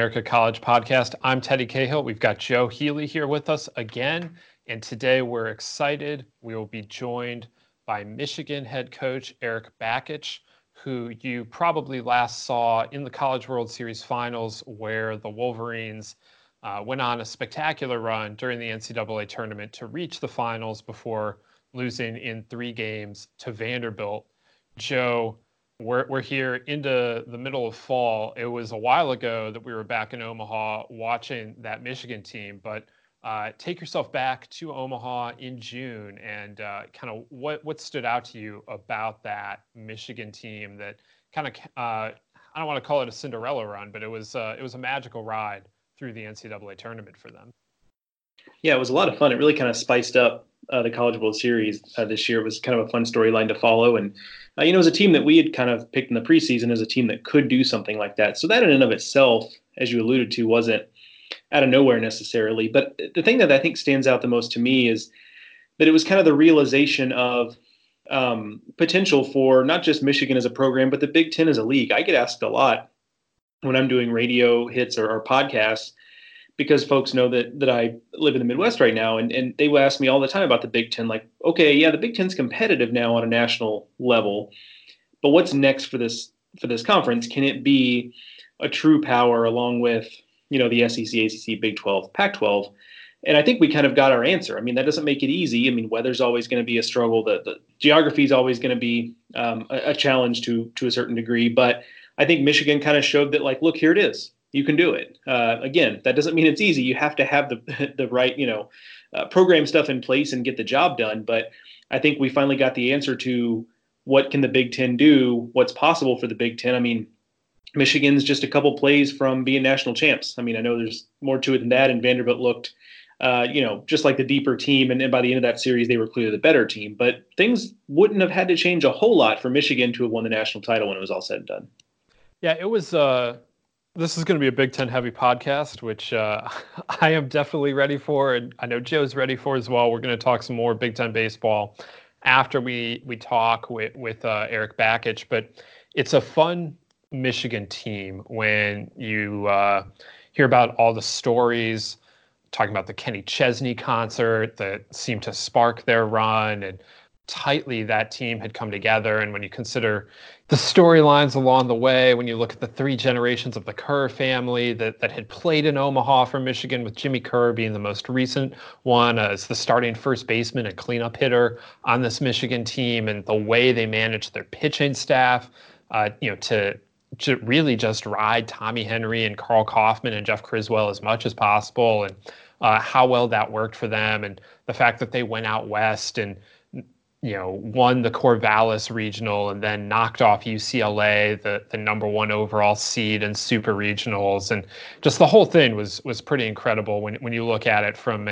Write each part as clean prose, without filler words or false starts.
America College Podcast. I'm Teddy Cahill. We've got Joe Healy here with us again. And today we're excited. We will be joined by Michigan head coach Erik Bakich, who you probably last saw in the College World Series finals, where the Wolverines went on a spectacular run during the NCAA tournament to reach the finals before losing in 3 games to Vanderbilt. Joe, we're here into the middle of fall. It was a while ago that we were back in Omaha watching that Michigan team, but take yourself back to Omaha in June and kind of what stood out to you about that Michigan team that kind of I don't want to call it a Cinderella run, but it was a magical ride through the NCAA tournament for them. Yeah, it was a lot of fun. It really kind of spiced up the College World Series this year. It was kind of a fun storyline to follow. And, it was a team that we had kind of picked in the preseason as a team that could do something like that. So that in and of itself, as you alluded to, wasn't out of nowhere necessarily. But the thing that I think stands out the most to me is that it was kind of the realization of potential for not just Michigan as a program, but the Big Ten as a league. I get asked a lot when I'm doing radio hits or podcasts, because folks know that I live in the Midwest right now, and they will ask me all the time about the Big Ten. Like, okay, yeah, the Big Ten's competitive now on a national level, but what's next for this conference? Can it be a true power along with the SEC, ACC, Big 12, Pac-12? And I think we kind of got our answer. I mean, that doesn't make it easy. I mean, weather's always going to be a struggle. The geography is always going to be a challenge to a certain degree. But I think Michigan kind of showed that, like, look, here it is. You can do it. Again, that doesn't mean it's easy. You have to have the right, program stuff in place and get the job done. But I think we finally got the answer to what can the Big Ten do, what's possible for the Big Ten. I mean, Michigan's just a couple plays from being national champs. I mean, I know there's more to it than that, and Vanderbilt looked, just like the deeper team. And by the end of that series, they were clearly the better team. But things wouldn't have had to change a whole lot for Michigan to have won the national title when it was all said and done. Yeah, it was this is going to be a Big Ten heavy podcast, which I am definitely ready for, and I know Joe's ready for as well. We're going to talk some more Big Ten baseball after we talk with Erik Bakich, but it's a fun Michigan team when you hear about all the stories, talking about the Kenny Chesney concert that seemed to spark their run, and tightly that team had come together. And when you consider the storylines along the way, when you look at the 3 generations of the Kerr family that had played in Omaha for Michigan, with Jimmy Kerr being the most recent one as the starting first baseman and cleanup hitter on this Michigan team, and the way they managed their pitching staff, to really just ride Tommy Henry and Carl Kaufman and Jeff Criswell as much as possible, and how well that worked for them, and the fact that they went out west and won the Corvallis Regional and then knocked off UCLA, the number 1 overall seed in Super Regionals, and just the whole thing was pretty incredible when you look at it from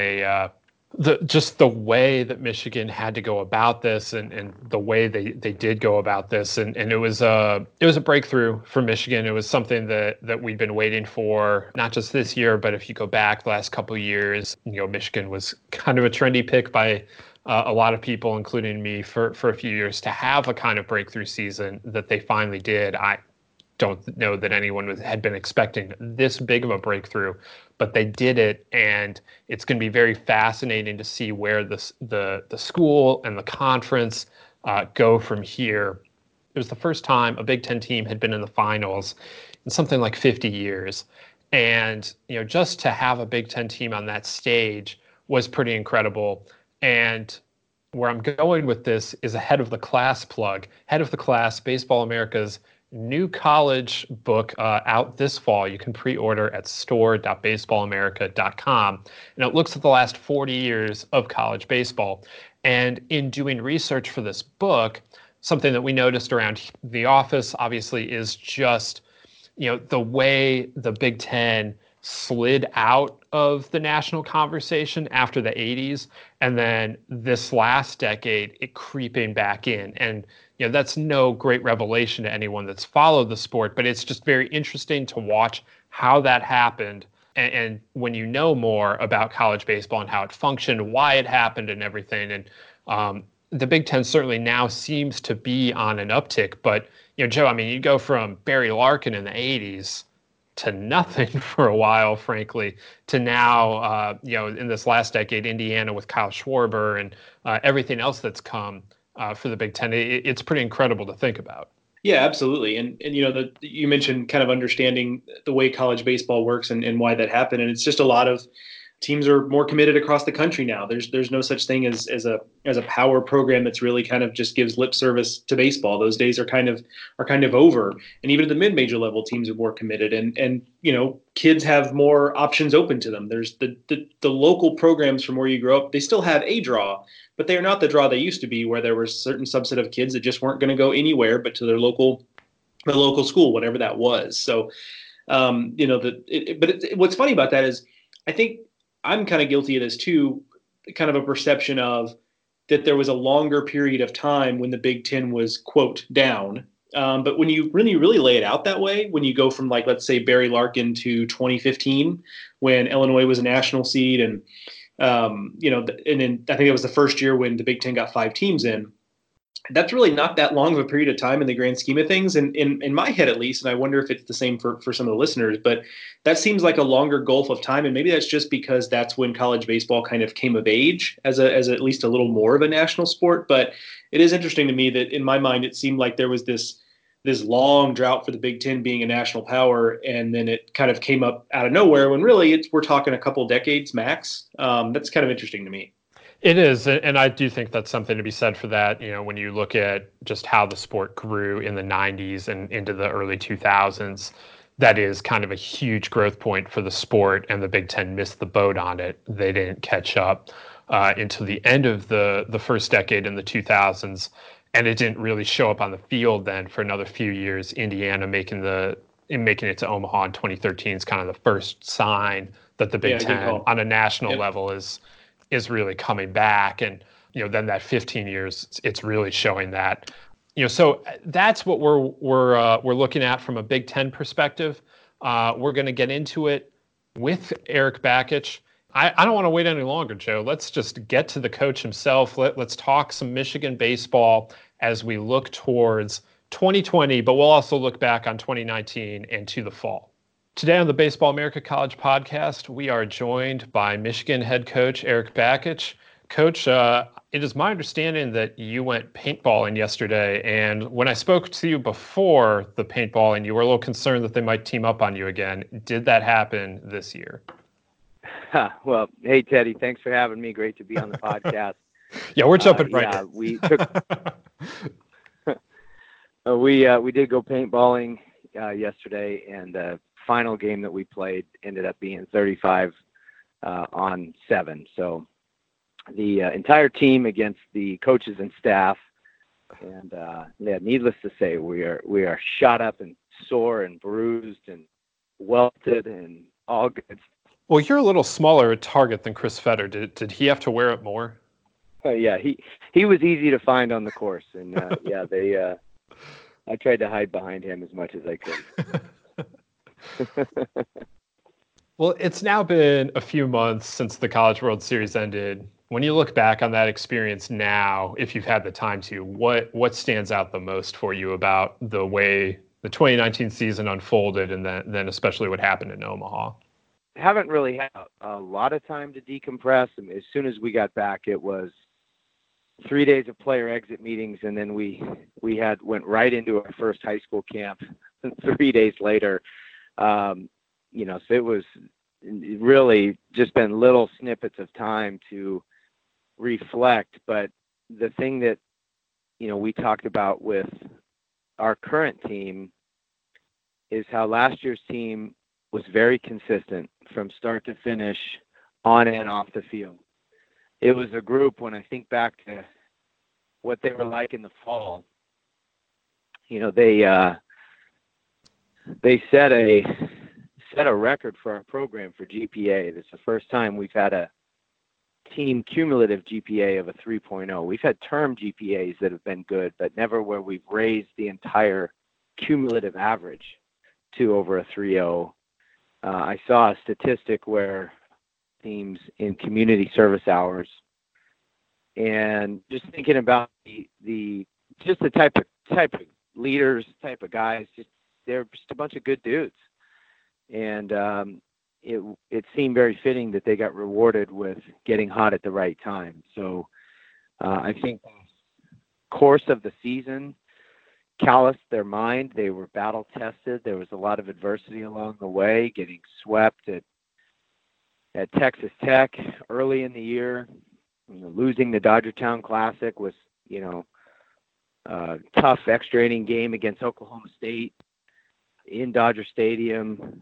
the way that Michigan had to go about this, and the way they did go about this, and it was a breakthrough for Michigan. It was something that we'd been waiting for, not just this year, but if you go back the last couple of years, Michigan was kind of a trendy pick by a lot of people, including me, for a few years, to have a kind of breakthrough season that they finally did. I don't know that anyone had been expecting this big of a breakthrough, but they did it, and it's going to be very fascinating to see where the school and the conference go from here. It was the first time a Big Ten team had been in the finals in something like 50 years. And, just to have a Big Ten team on that stage was pretty incredible. And where I'm going with this is a Head of the Class plug. Head of the Class, Baseball America's new college book out this fall. You can pre-order at store.baseballamerica.com. And it looks at the last 40 years of college baseball. And in doing research for this book, something that we noticed around the office, obviously, is just, the way the Big Ten slid out of the national conversation after the 80s, and then this last decade it creeping back in. And that's no great revelation to anyone that's followed the sport, but it's just very interesting to watch how that happened, and when you know more about college baseball and how it functioned, why it happened, and everything. And the Big Ten certainly now seems to be on an uptick. But Joe, I mean, you go from Barry Larkin in the 80s to nothing for a while, frankly, to now, in this last decade, Indiana with Kyle Schwarber and everything else that's come for the Big Ten. It's pretty incredible to think about. Yeah, absolutely. And you mentioned kind of understanding the way college baseball works and why that happened. And it's just a lot of teams are more committed across the country now. There's no such thing as a power program that's really kind of just gives lip service to baseball. Those days are kind of over. And even at the mid-major level, teams are more committed. And kids have more options open to them. There's the local programs from where you grow up. They still have a draw, but they are not the draw they used to be, where there was a certain subset of kids that just weren't going to go anywhere but to their local school, whatever that was. So, what's funny about that is I think I'm kind of guilty of this too, kind of a perception of that there was a longer period of time when the Big Ten was, quote, down. But when you really lay it out that way, when you go from, like, let's say Barry Larkin to 2015, when Illinois was a national seed, and and then I think it was the first year when the Big Ten got 5 teams in. That's really not that long of a period of time in the grand scheme of things, and in my head at least, and I wonder if it's the same for some of the listeners, but that seems like a longer gulf of time, and maybe that's just because that's when college baseball kind of came of age as at least a little more of a national sport. But it is interesting to me that in my mind it seemed like there was this long drought for the Big Ten being a national power, and then it kind of came up out of nowhere when really we're talking a couple decades max. That's kind of interesting to me. It is, and I do think that's something to be said for that. When you look at just how the sport grew in the 90s and into the early 2000s, that is kind of a huge growth point for the sport, and the Big Ten missed the boat on it. They didn't catch up until the end of the first decade in the 2000s, and it didn't really show up on the field then for another few years. Indiana making it to Omaha in 2013 is kind of the first sign that the Big Ten on a national level is really coming back. And then that 15 years, it's really showing that. So that's what we're looking at from a Big Ten perspective. We're going to get into it with Erik Bakich. I don't want to wait any longer, Joe. Let's just get to the coach himself. Let's talk some Michigan baseball as we look towards 2020, but we'll also look back on 2019 and to the fall. Today on the Baseball America College podcast, we are joined by Michigan head coach Erik Bakich. Coach, it is my understanding that you went paintballing yesterday, and when I spoke to you before the paintballing, you were a little concerned that they might team up on you again. Did that happen this year? Well, hey, Teddy, thanks for having me. Great to be on the podcast. Yeah, we're jumping right in. Yeah, we did go paintballing yesterday, and the final game that we played ended up being 35 on 7. So the entire team against the coaches and staff, and needless to say, we are shot up and sore and bruised and welted and all good. Well, you're a little smaller at target than Chris Fetter. Did he have to wear it more? Yeah, he was easy to find on the course, and I tried to hide behind him as much as I could. Well, it's now been a few months since the College World Series ended. When you look back on that experience now, if you've had the time to, what stands out the most for you about the way the 2019 season unfolded, and then especially what happened in Omaha? Haven't really had a lot of time to decompress. I mean, as soon as we got back, it was 3 days of player exit meetings, and then we went right into our first high school camp 3 days later. So it was really just been little snippets of time to reflect. But the thing that, we talked about with our current team is how last year's team was very consistent from start to finish, on and off the field. It was a group, when I think back to what they were like in the fall, they set a record for our program for GPA. It's the first time we've had a team cumulative GPA of a 3.0. We've had term GPAs that have been good, but never where we've raised the entire cumulative average to over a 3.0. I saw a statistic where teams in community service hours, and just thinking about the type of leaders, type of guys, they're just a bunch of good dudes. and it seemed very fitting that they got rewarded with getting hot at the right time. So I think the course of the season calloused their mind. They were battle tested. There was a lot of adversity along the way, getting swept at Texas Tech early in the year. Losing the Dodgertown Classic was, a tough extra inning game against Oklahoma State in Dodger Stadium.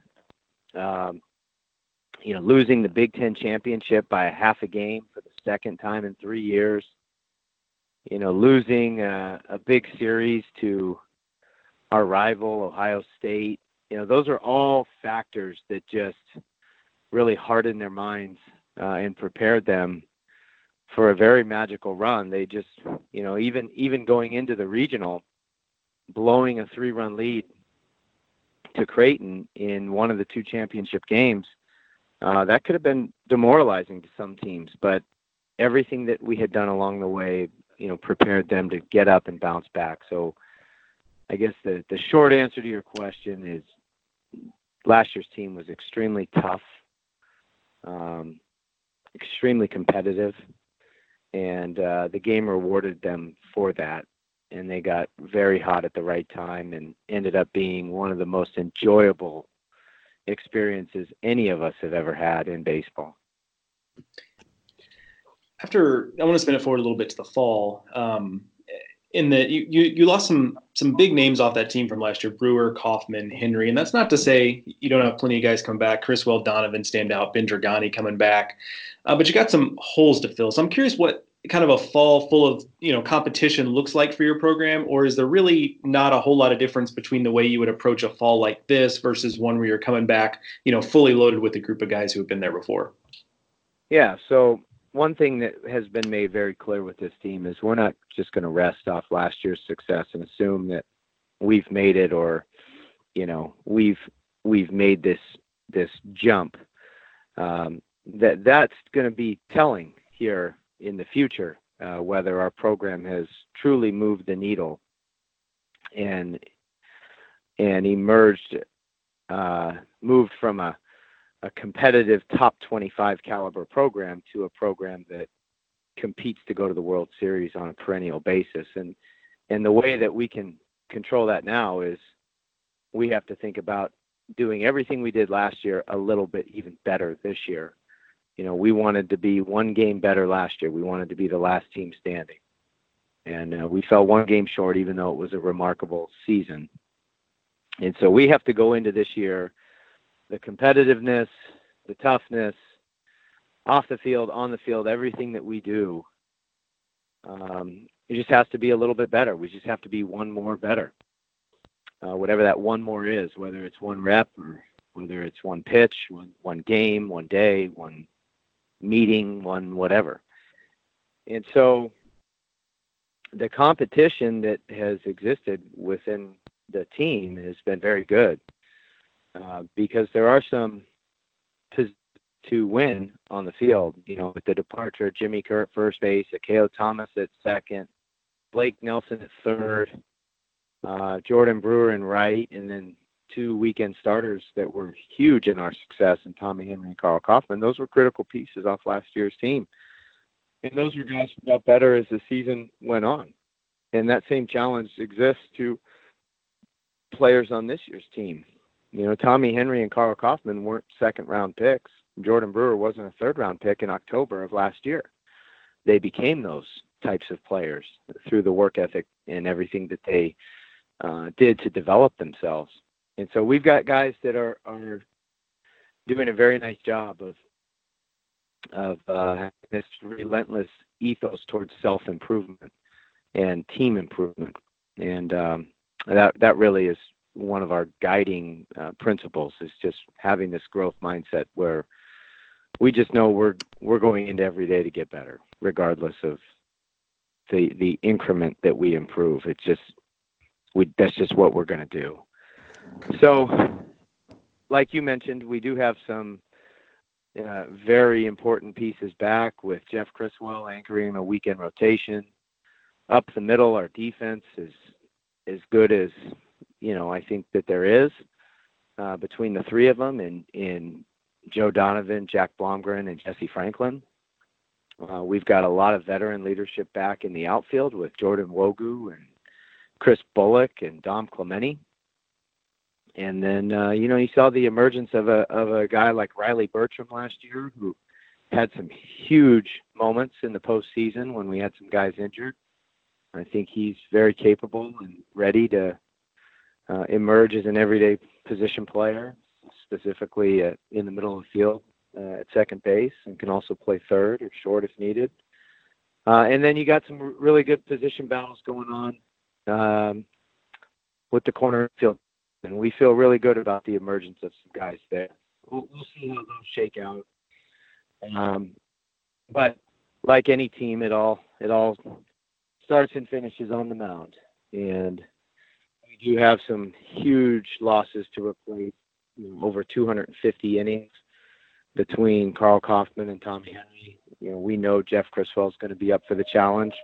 Losing the Big Ten championship by a half a game for the second time in 3 years. Losing a big series to our rival, Ohio State. Those are all factors that just really hardened their minds and prepared them for a very magical run. They just, even going into the regional, blowing a 3-run lead to Creighton in one of the 2 championship games, that could have been demoralizing to some teams, but everything that we had done along the way, prepared them to get up and bounce back. So I guess the short answer to your question is last year's team was extremely tough, extremely competitive, and the game rewarded them for that. And they got very hot at the right time and ended up being one of the most enjoyable experiences any of us have ever had in baseball. I want to spin it forward a little bit to the fall. In that you lost some big names off that team from last year: Brewer, Kaufman, Henry, and that's not to say you don't have plenty of guys come back. Criswell, Donovan stand out, Ben Dragani coming back, but you got some holes to fill. So I'm curious what kind of a fall full of competition looks like for your program, or is there really not a whole lot of difference between the way you would approach a fall like this versus one where you're coming back, fully loaded with a group of guys who have been there before? Yeah. So one thing that has been made very clear with this team is we're not just going to rest off last year's success and assume that we've made it, or, we've made this jump. That's going to be telling here in the future, whether our program has truly moved the needle and emerged, moved from a competitive top 25 caliber program to a program that competes to go to the World Series on a perennial basis. And the way that we can control that now is we have to think about doing everything we did last year a little bit even better this year. We wanted to be one game better last year. We wanted to be the last team standing. And we fell one game short, even though it was a remarkable season. And so we have to go into this year, the competitiveness, the toughness, off the field, on the field, everything that we do, it just has to be a little bit better. We just have to be one more better. Whatever that one more is, whether it's one rep or whether it's one pitch, one game, one day, one meeting, one whatever. And so the competition that has existed within the team has been very good, because there are some to win on the field, with the departure of Jimmy Kerr at first base, Akeo Thomas at second, Blake Nelson at third, Jordan Brewer in right, and then 2 weekend starters that were huge in our success, and Tommy Henry and Carl Kaufman. Those were critical pieces off last year's team. And those were guys who got better as the season went on. And that same challenge exists to players on this year's team. Tommy Henry and Carl Kaufman weren't second-round picks. Jordan Brewer wasn't a third-round pick in October of last year. They became those types of players through the work ethic and everything that they did to develop themselves. And so we've got guys that are doing a very nice job of this relentless ethos towards self-improvement and team improvement. And that really is one of our guiding principles, is just having this growth mindset where we just know we're going into every day to get better, regardless of the increment that we improve. It's just that's just what we're going to do. So, like you mentioned, we do have some very important pieces back, with Jeff Criswell anchoring a weekend rotation. Up the middle, our defense is as good as I think that there is. between the three of them in Joe Donovan, Jack Blomgren, and Jesse Franklin. We've got a lot of veteran leadership back in the outfield with Jordan Wogu and Chris Bullock and Dom Clemente. And then, you saw the emergence of a guy like Riley Bertram last year, who had some huge moments in the postseason when we had some guys injured. I think he's very capable and ready to emerge as an everyday position player, specifically in the middle of the field at second base, and can also play third or short if needed. And then you got some really good position battles going on with the corner field. And we feel really good about the emergence of some guys there. We'll see how those shake out. But like any team, it all starts and finishes on the mound. And we do have some huge losses to replace, over 250 innings between Carl Kaufman and Tommy Henry. We know Jeff Criswell is going to be up for the challenge.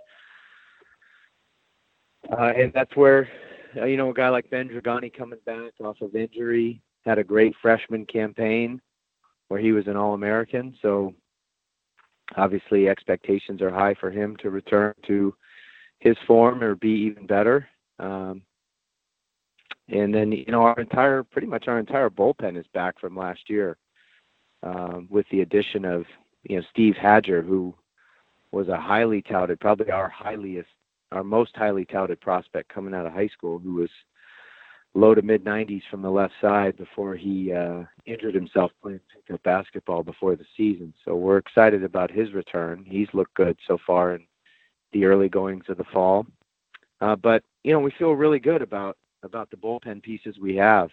And that's where, a guy like Ben Dragani coming back off of injury had a great freshman campaign where he was an All-American. So obviously expectations are high for him to return to his form or be even better. And then, pretty much our entire bullpen is back from last year, with the addition of, Steve Hadger, who was a highly touted, probably our most highly touted prospect coming out of high school, who was low to mid 90s from the left side before he injured himself playing pickup basketball before the season. So we're excited about his return. He's looked good so far in the early goings of the fall. But we feel really good about the bullpen pieces we have.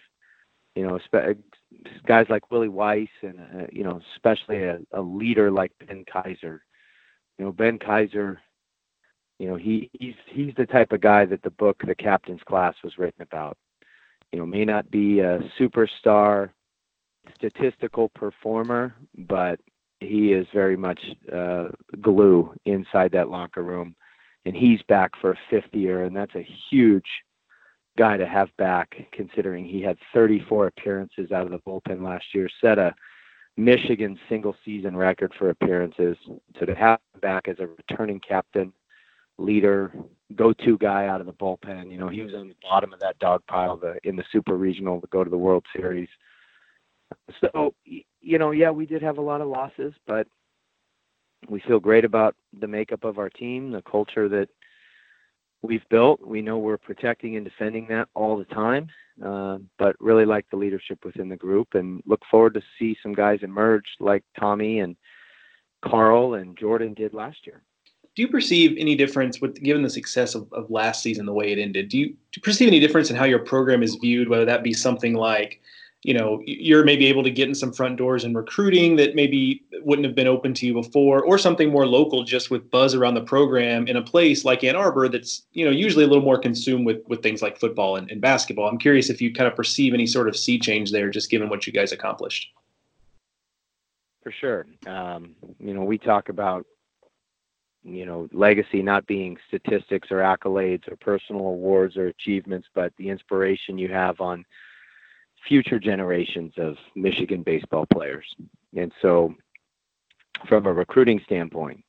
Guys like Willie Weiss and especially a leader like Ben Kaiser. Ben Kaiser, he's the type of guy that the book The Captain's Class was written about. May not be a superstar statistical performer, but he is very much glue inside that locker room. And he's back for a fifth year, and that's a huge guy to have back, considering he had 34 appearances out of the bullpen last year, set a Michigan single season record for appearances. So to have him back as a returning captain, leader, go-to guy out of the bullpen, he was on the bottom of that dog pile in the Super Regional to go to the World Series. So, we did have a lot of losses, but we feel great about the makeup of our team, the culture that we've built. We know we're protecting and defending that all the time, but really like the leadership within the group and look forward to see some guys emerge like Tommy and Carl and Jordan did last year. Do you perceive any difference given the success of last season, the way it ended? Do you perceive any difference in how your program is viewed, whether that be something like, you're maybe able to get in some front doors in recruiting that maybe wouldn't have been open to you before, or something more local just with buzz around the program in a place like Ann Arbor that's, usually a little more consumed with things like football and basketball? I'm curious if you kind of perceive any sort of sea change there, just given what you guys accomplished. For sure. We talk about, legacy not being statistics or accolades or personal awards or achievements, but the inspiration you have on future generations of Michigan baseball players. And so from a recruiting standpoint,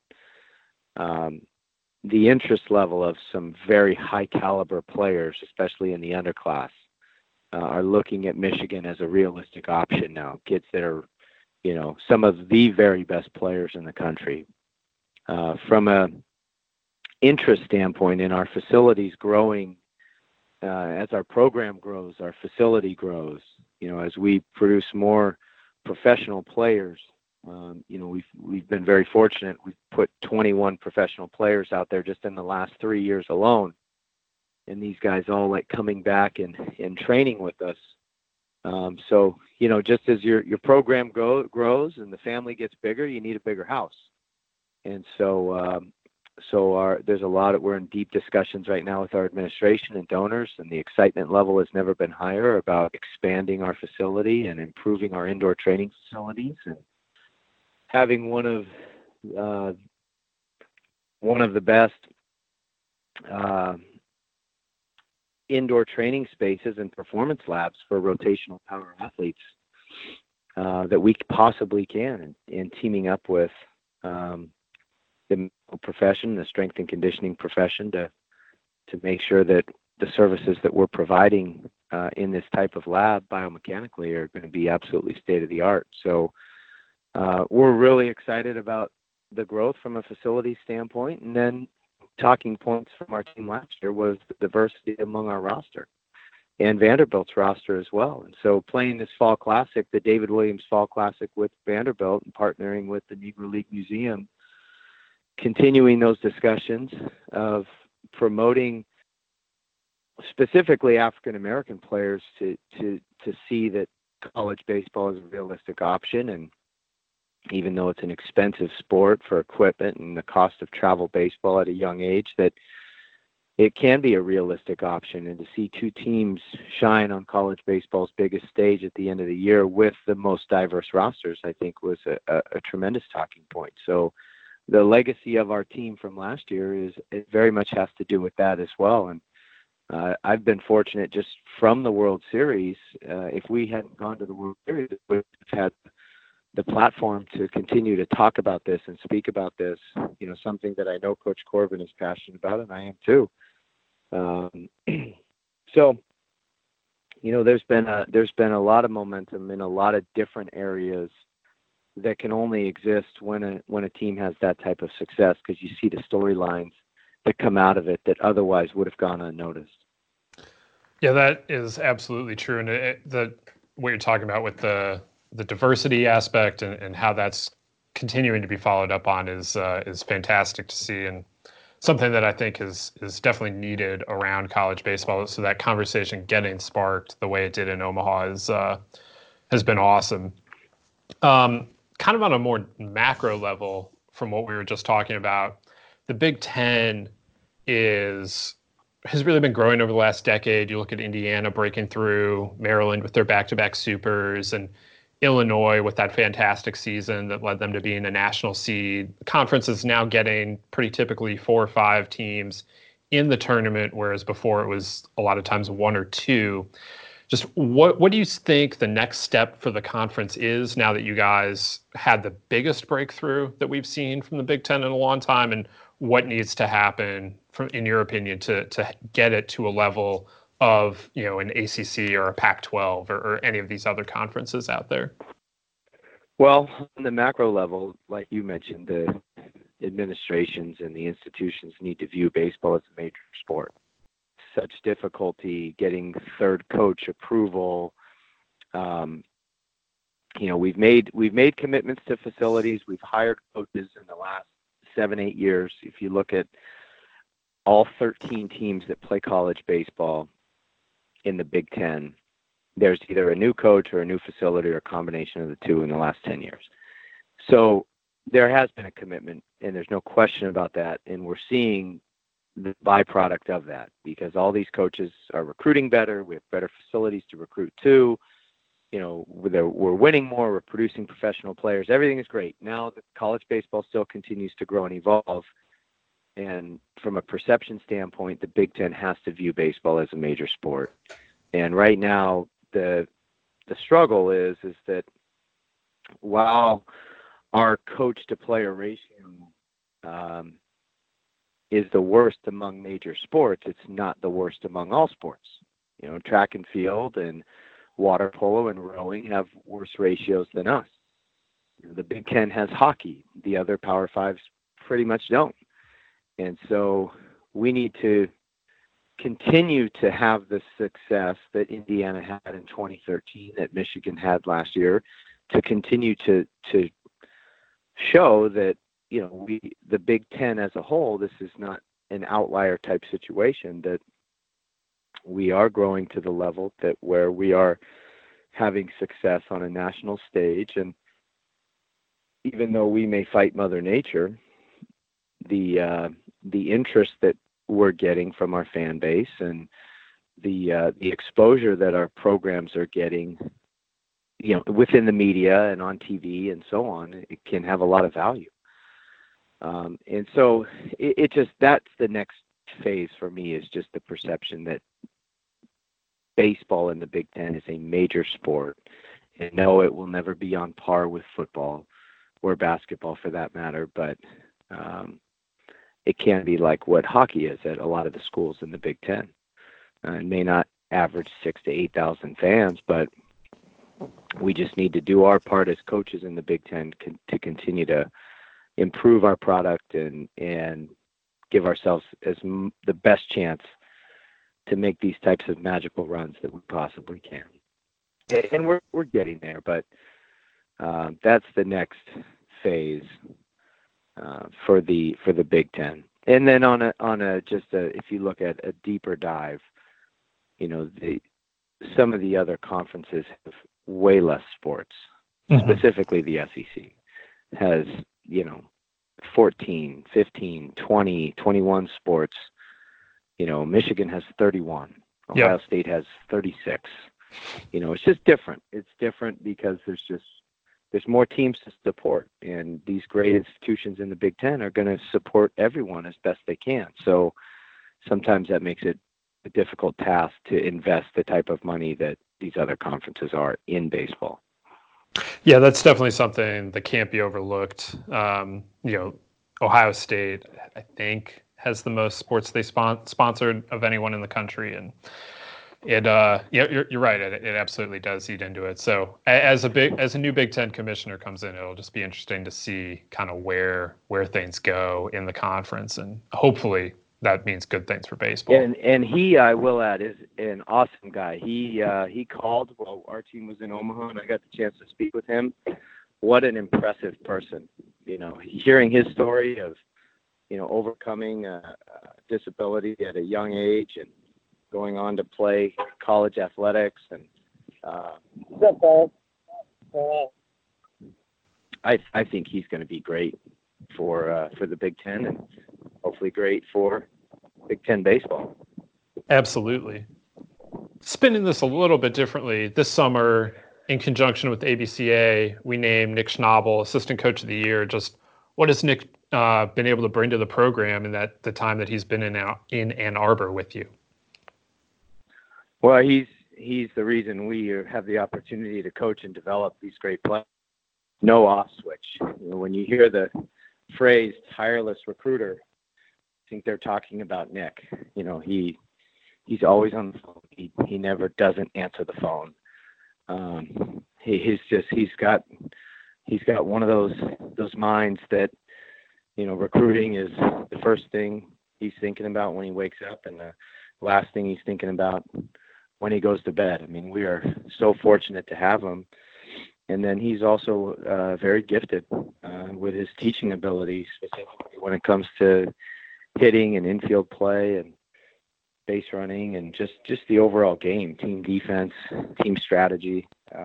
the interest level of some very high caliber players, especially in the underclass, are looking at Michigan as a realistic option now. Kids that are, some of the very best players in the country. From a interest standpoint, in our facilities growing, as our program grows, our facility grows. As we produce more professional players, we've been very fortunate. We've put 21 professional players out there just in the last 3 years alone, and these guys all like coming back and training with us. So just as your program grows and the family gets bigger, you need a bigger house. And so there's a lot we're in deep discussions right now with our administration and donors, and the excitement level has never been higher about expanding our facility and improving our indoor training facilities and having one of the best indoor training spaces and performance labs for rotational power athletes that we possibly can, and teaming up with the medical profession, the strength and conditioning profession, to make sure that the services that we're providing in this type of lab biomechanically are going to be absolutely state of the art. So we're really excited about the growth from a facility standpoint. And then talking points from our team last year was the diversity among our roster and Vanderbilt's roster as well. And so playing this Fall Classic, the David Williams Fall Classic with Vanderbilt, and partnering with the Negro League Museum, continuing those discussions of promoting specifically African American players to see that college baseball is a realistic option. And even though it's an expensive sport for equipment and the cost of travel baseball at a young age, that it can be a realistic option. And to see two teams shine on college baseball's biggest stage at the end of the year with the most diverse rosters, I think was a tremendous talking point. So the legacy of our team from last year it very much has to do with that as well. And I've been fortunate just from the World Series. If we hadn't gone to the World Series, we would have had the platform to continue to talk about this and speak about this, something that I know Coach Corbin is passionate about, and I am too. So, there's been a lot of momentum in a lot of different areas that can only exist when a team has that type of success, because you see the storylines that come out of it that otherwise would have gone unnoticed. Yeah, that is absolutely true. And what you're talking about with the diversity aspect and how that's continuing to be followed up on is fantastic to see, and something that I think is definitely needed around college baseball. So that conversation getting sparked the way it did in Omaha has been awesome. Kind of on a more macro level, from what we were just talking about, the Big Ten has really been growing over the last decade. You look at Indiana breaking through, Maryland with their back-to-back supers, and Illinois with that fantastic season that led them to being a national seed. The conference is now getting pretty typically 4 or 5 teams in the tournament, whereas before it was a lot of times 1 or 2. Just what do you think the next step for the conference is now that you guys had the biggest breakthrough that we've seen from the Big Ten in a long time, and what needs to happen, in your opinion, to get it to a level of an ACC or a Pac-12 or any of these other conferences out there? Well, on the macro level, like you mentioned, the administrations and the institutions need to view baseball as a major sport. Such difficulty getting third coach approval. We've made commitments to facilities. We've hired coaches in the last 7-8 years. If you look at all 13 teams that play college baseball in the Big Ten, there's either a new coach or a new facility or a combination of the two in the last 10 years. So there has been a commitment, and there's no question about that. And we're seeing the byproduct of that, because all these coaches are recruiting better. We have better facilities to recruit to. We're winning more. We're producing professional players. Everything is great. Now the college baseball still continues to grow and evolve. And from a perception standpoint, the Big Ten has to view baseball as a major sport. And right now, the struggle is that while our coach-to-player ratio is the worst among major sports, it's not the worst among all sports. Track and field and water polo and rowing have worse ratios than us. The Big Ten has hockey. The other Power Fives pretty much don't. And so we need to continue to have the success that Indiana had in 2013, that Michigan had last year, to continue to show that the Big Ten as a whole, this is not an outlier type situation, that we are growing to the level that where we are having success on a national stage. And even though we may fight Mother Nature, the interest that we're getting from our fan base and the exposure that our programs are getting, within the media and on TV and so on, it can have a lot of value. And so it just, that's the next phase for me, is just the perception that baseball in the Big Ten is a major sport. And no, it will never be on par with football or basketball for that matter, but it can be like what hockey is at a lot of the schools in the Big Ten. It may not average 6,000 to 8,000 fans, but we just need to do our part as coaches in the Big Ten to continue to improve our product and give ourselves the best chance to make these types of magical runs that we possibly can. And we're getting there, but that's the next phase for the Big Ten. And then if you look at a deeper dive, some of the other conferences have way less sports. Mm-hmm. Specifically the SEC has 14, 15, 20, 21 sports. Michigan has 31. Ohio State has 36. It's just different. It's different because there's more teams to support, and these great institutions in the Big Ten are going to support everyone as best they can. So sometimes that makes it a difficult task to invest the type of money that these other conferences are in baseball. Yeah, that's definitely something that can't be overlooked. Ohio State, I think, has the most sports they sponsored of anyone in the country, and it you're right, it absolutely does eat into it. So as a new Big Ten commissioner comes in, it'll just be interesting to see kind of where things go in the conference, and hopefully that means good things for baseball. And he, I will add, is an awesome guy. He called while our team was in Omaha, and I got the chance to speak with him. What an impressive person. Hearing his story of overcoming disability at a young age and going on to play college athletics, and I think he's going to be great for the Big Ten, and hopefully great for Big Ten baseball. Absolutely. Spinning this a little bit differently, this summer, in conjunction with ABCA, we named Nick Schnabel Assistant Coach of the Year. Just what has Nick been able to bring to the program in the time that he's been in Ann Arbor with you? Well, he's the reason we have the opportunity to coach and develop these great players. No off switch. When you hear the phrase tireless recruiter, I think they're talking about Nick. He's always on the phone. He never doesn't answer the phone. He's got one of those minds that recruiting is the first thing he's thinking about when he wakes up, and the last thing he's thinking about when he goes to bed. I mean, we are so fortunate to have him. And then he's also very gifted with his teaching abilities, specifically when it comes to hitting and infield play and base running and just the overall game, team defense, team strategy.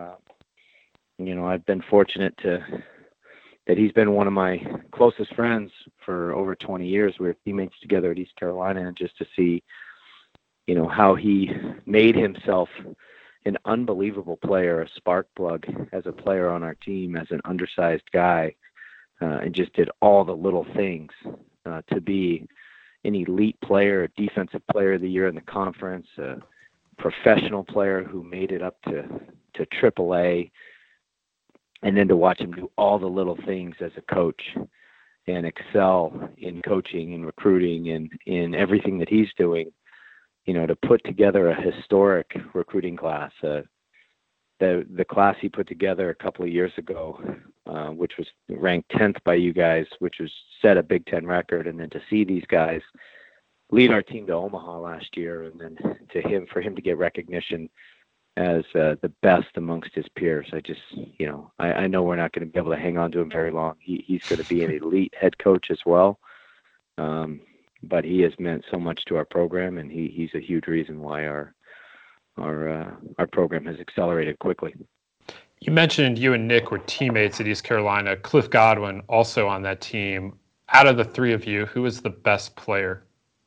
I've been fortunate that he's been one of my closest friends for over 20 years. We were teammates together at East Carolina, and just to see, how he made himself an unbelievable player, a spark plug as a player on our team, as an undersized guy, and just did all the little things to be an elite player, a defensive player of the year in the conference, a professional player who made it up to AAA, and then to watch him do all the little things as a coach and excel in coaching and recruiting and in everything that he's doing. To put together a historic recruiting class, the class he put together a couple of years ago, which was ranked 10th by you guys, which was set a Big Ten record, and then to see these guys lead our team to Omaha last year, and then for him to get recognition as the best amongst his peers. I know we're not going to be able to hang on to him very long. He's going to be an elite head coach as well. But he has meant so much to our program, and he's a huge reason why our program has accelerated quickly. You mentioned you and Nick were teammates at East Carolina. Cliff Godwin also on that team. Out of the three of you, who was the best player?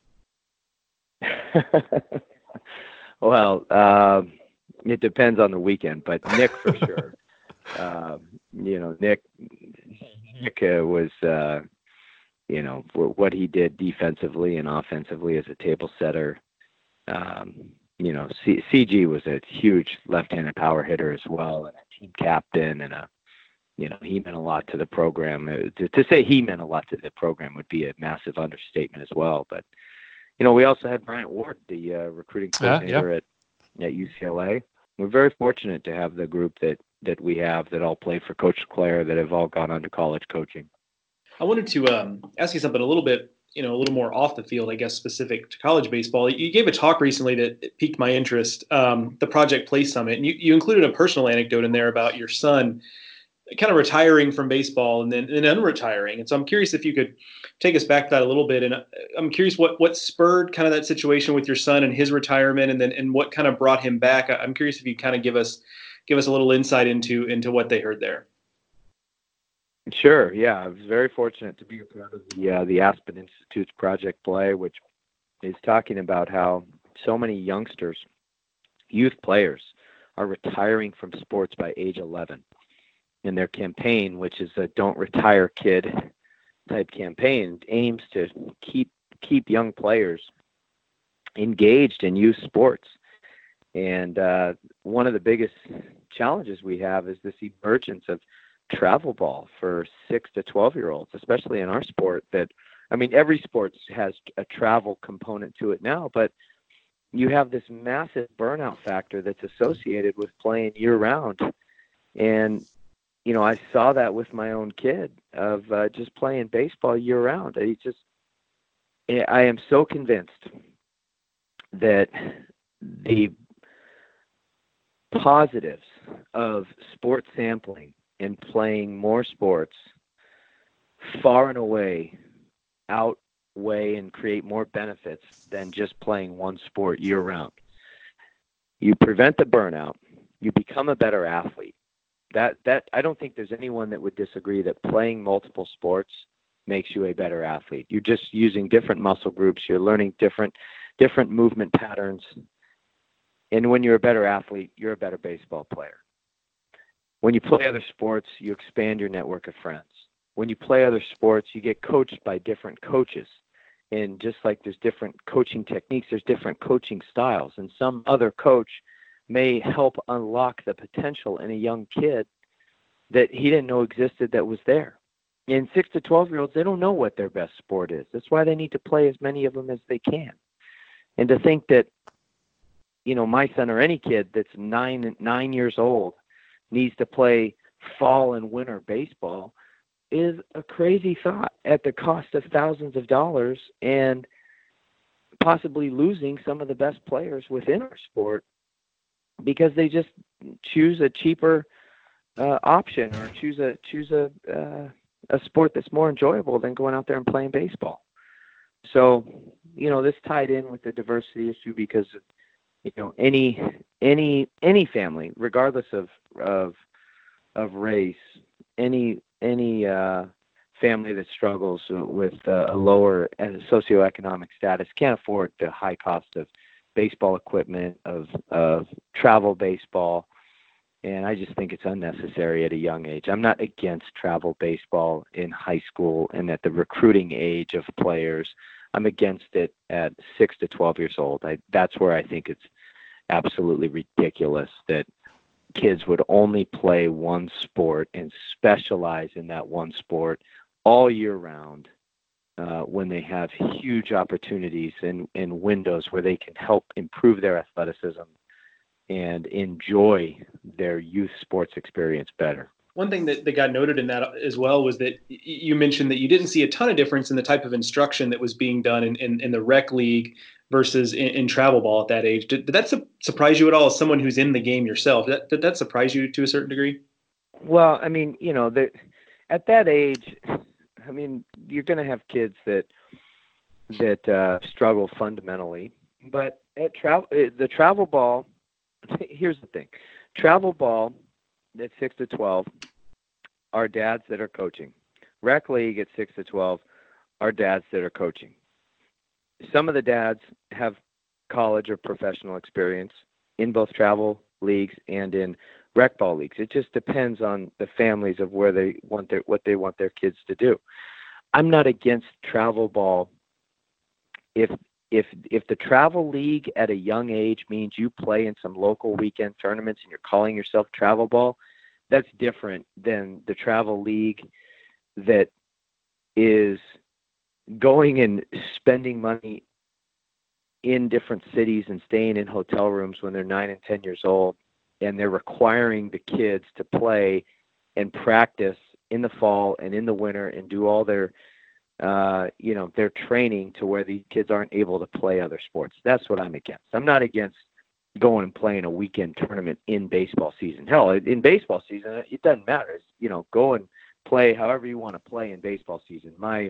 Well, it depends on the weekend, but Nick for sure. Nick was. What he did defensively and offensively as a table setter, CG was a huge left-handed power hitter as well, and a team captain, and he meant a lot to the program. To say he meant a lot to the program would be a massive understatement as well. But we also had Bryant Ward, the recruiting coordinator at UCLA. We're very fortunate to have the group that we have that all play for Coach Clare, that have all gone on to college coaching. I wanted to ask you something a little bit, a little more off the field, I guess, specific to college baseball. You gave a talk recently that piqued my interest, the Project Play Summit, and you included a personal anecdote in there about your son kind of retiring from baseball and then unretiring. And so I'm curious if you could take us back to that a little bit. And I'm curious what spurred kind of that situation with your son and his retirement, and what kind of brought him back. I'm curious if you kind of give us a little insight into what they heard there. Sure. Yeah, I was very fortunate to be a part of the Aspen Institute's Project Play, which is talking about how so many youngsters, youth players, are retiring from sports by age 11. And their campaign, which is a "Don't Retire Kid" type campaign, aims to keep young players engaged in youth sports. And one of the biggest challenges we have is this emergence of travel ball for 6 to 12-year-olds, especially in our sport. Every sport has a travel component to it now, but you have this massive burnout factor that's associated with playing year-round. And I saw that with my own kid of just playing baseball year-round. I am so convinced that the positives of sports sampling and playing more sports far and away outweigh and create more benefits than just playing one sport year-round. You prevent the burnout. You become a better athlete. That I don't think there's anyone that would disagree that playing multiple sports makes you a better athlete. You're just using different muscle groups. You're learning different movement patterns. And when you're a better athlete, you're a better baseball player. When you play other sports, you expand your network of friends. When you play other sports, you get coached by different coaches. And just like there's different coaching techniques, there's different coaching styles. And some other coach may help unlock the potential in a young kid that he didn't know existed that was there. And 6 to 12-year-olds, they don't know what their best sport is. That's why they need to play as many of them as they can. And to think that, my son or any kid that's 9 years old needs to play fall and winter baseball is a crazy thought at the cost of thousands of dollars and possibly losing some of the best players within our sport because they just choose a cheaper option or choose a sport that's more enjoyable than going out there and playing baseball. So, this tied in with the diversity issue because, any family, regardless of race, any family that struggles with a lower socioeconomic status can't afford the high cost of baseball equipment, of travel baseball. And I just think it's unnecessary at a young age. I'm not against travel baseball in high school and at the recruiting age of players. I'm against it at 6 to 12 years old. That's where I think it's absolutely ridiculous that kids would only play one sport and specialize in that one sport all year round when they have huge opportunities and windows where they can help improve their athleticism and enjoy their youth sports experience better. One thing that got noted in that as well was that you mentioned that you didn't see a ton of difference in the type of instruction that was being done in the rec league versus in travel ball at that age. Did that surprise you at all as someone who's in the game yourself? Did that surprise you to a certain degree? Well, at that age, you're going to have kids that struggle fundamentally. But at the travel ball, here's the thing. Travel ball at 6 to 12 are dads that are coaching. Rec league at 6 to 12 are dads that are coaching. Some of the dads have college or professional experience in both travel leagues and in rec ball leagues. It just depends on the families of what they want their kids to do. I'm not against travel ball if if the travel league at a young age means you play in some local weekend tournaments and you're calling yourself travel ball, that's different than the travel league that is going and spending money in different cities and staying in hotel rooms when they're 9 and 10 years old, and they're requiring the kids to play and practice in the fall and in the winter and do all their their training to where the kids aren't able to play other sports. That's what I'm against. I'm not against going and playing a weekend tournament in baseball season. Hell, in baseball season, it doesn't matter. It's, go and play however you want to play in baseball season.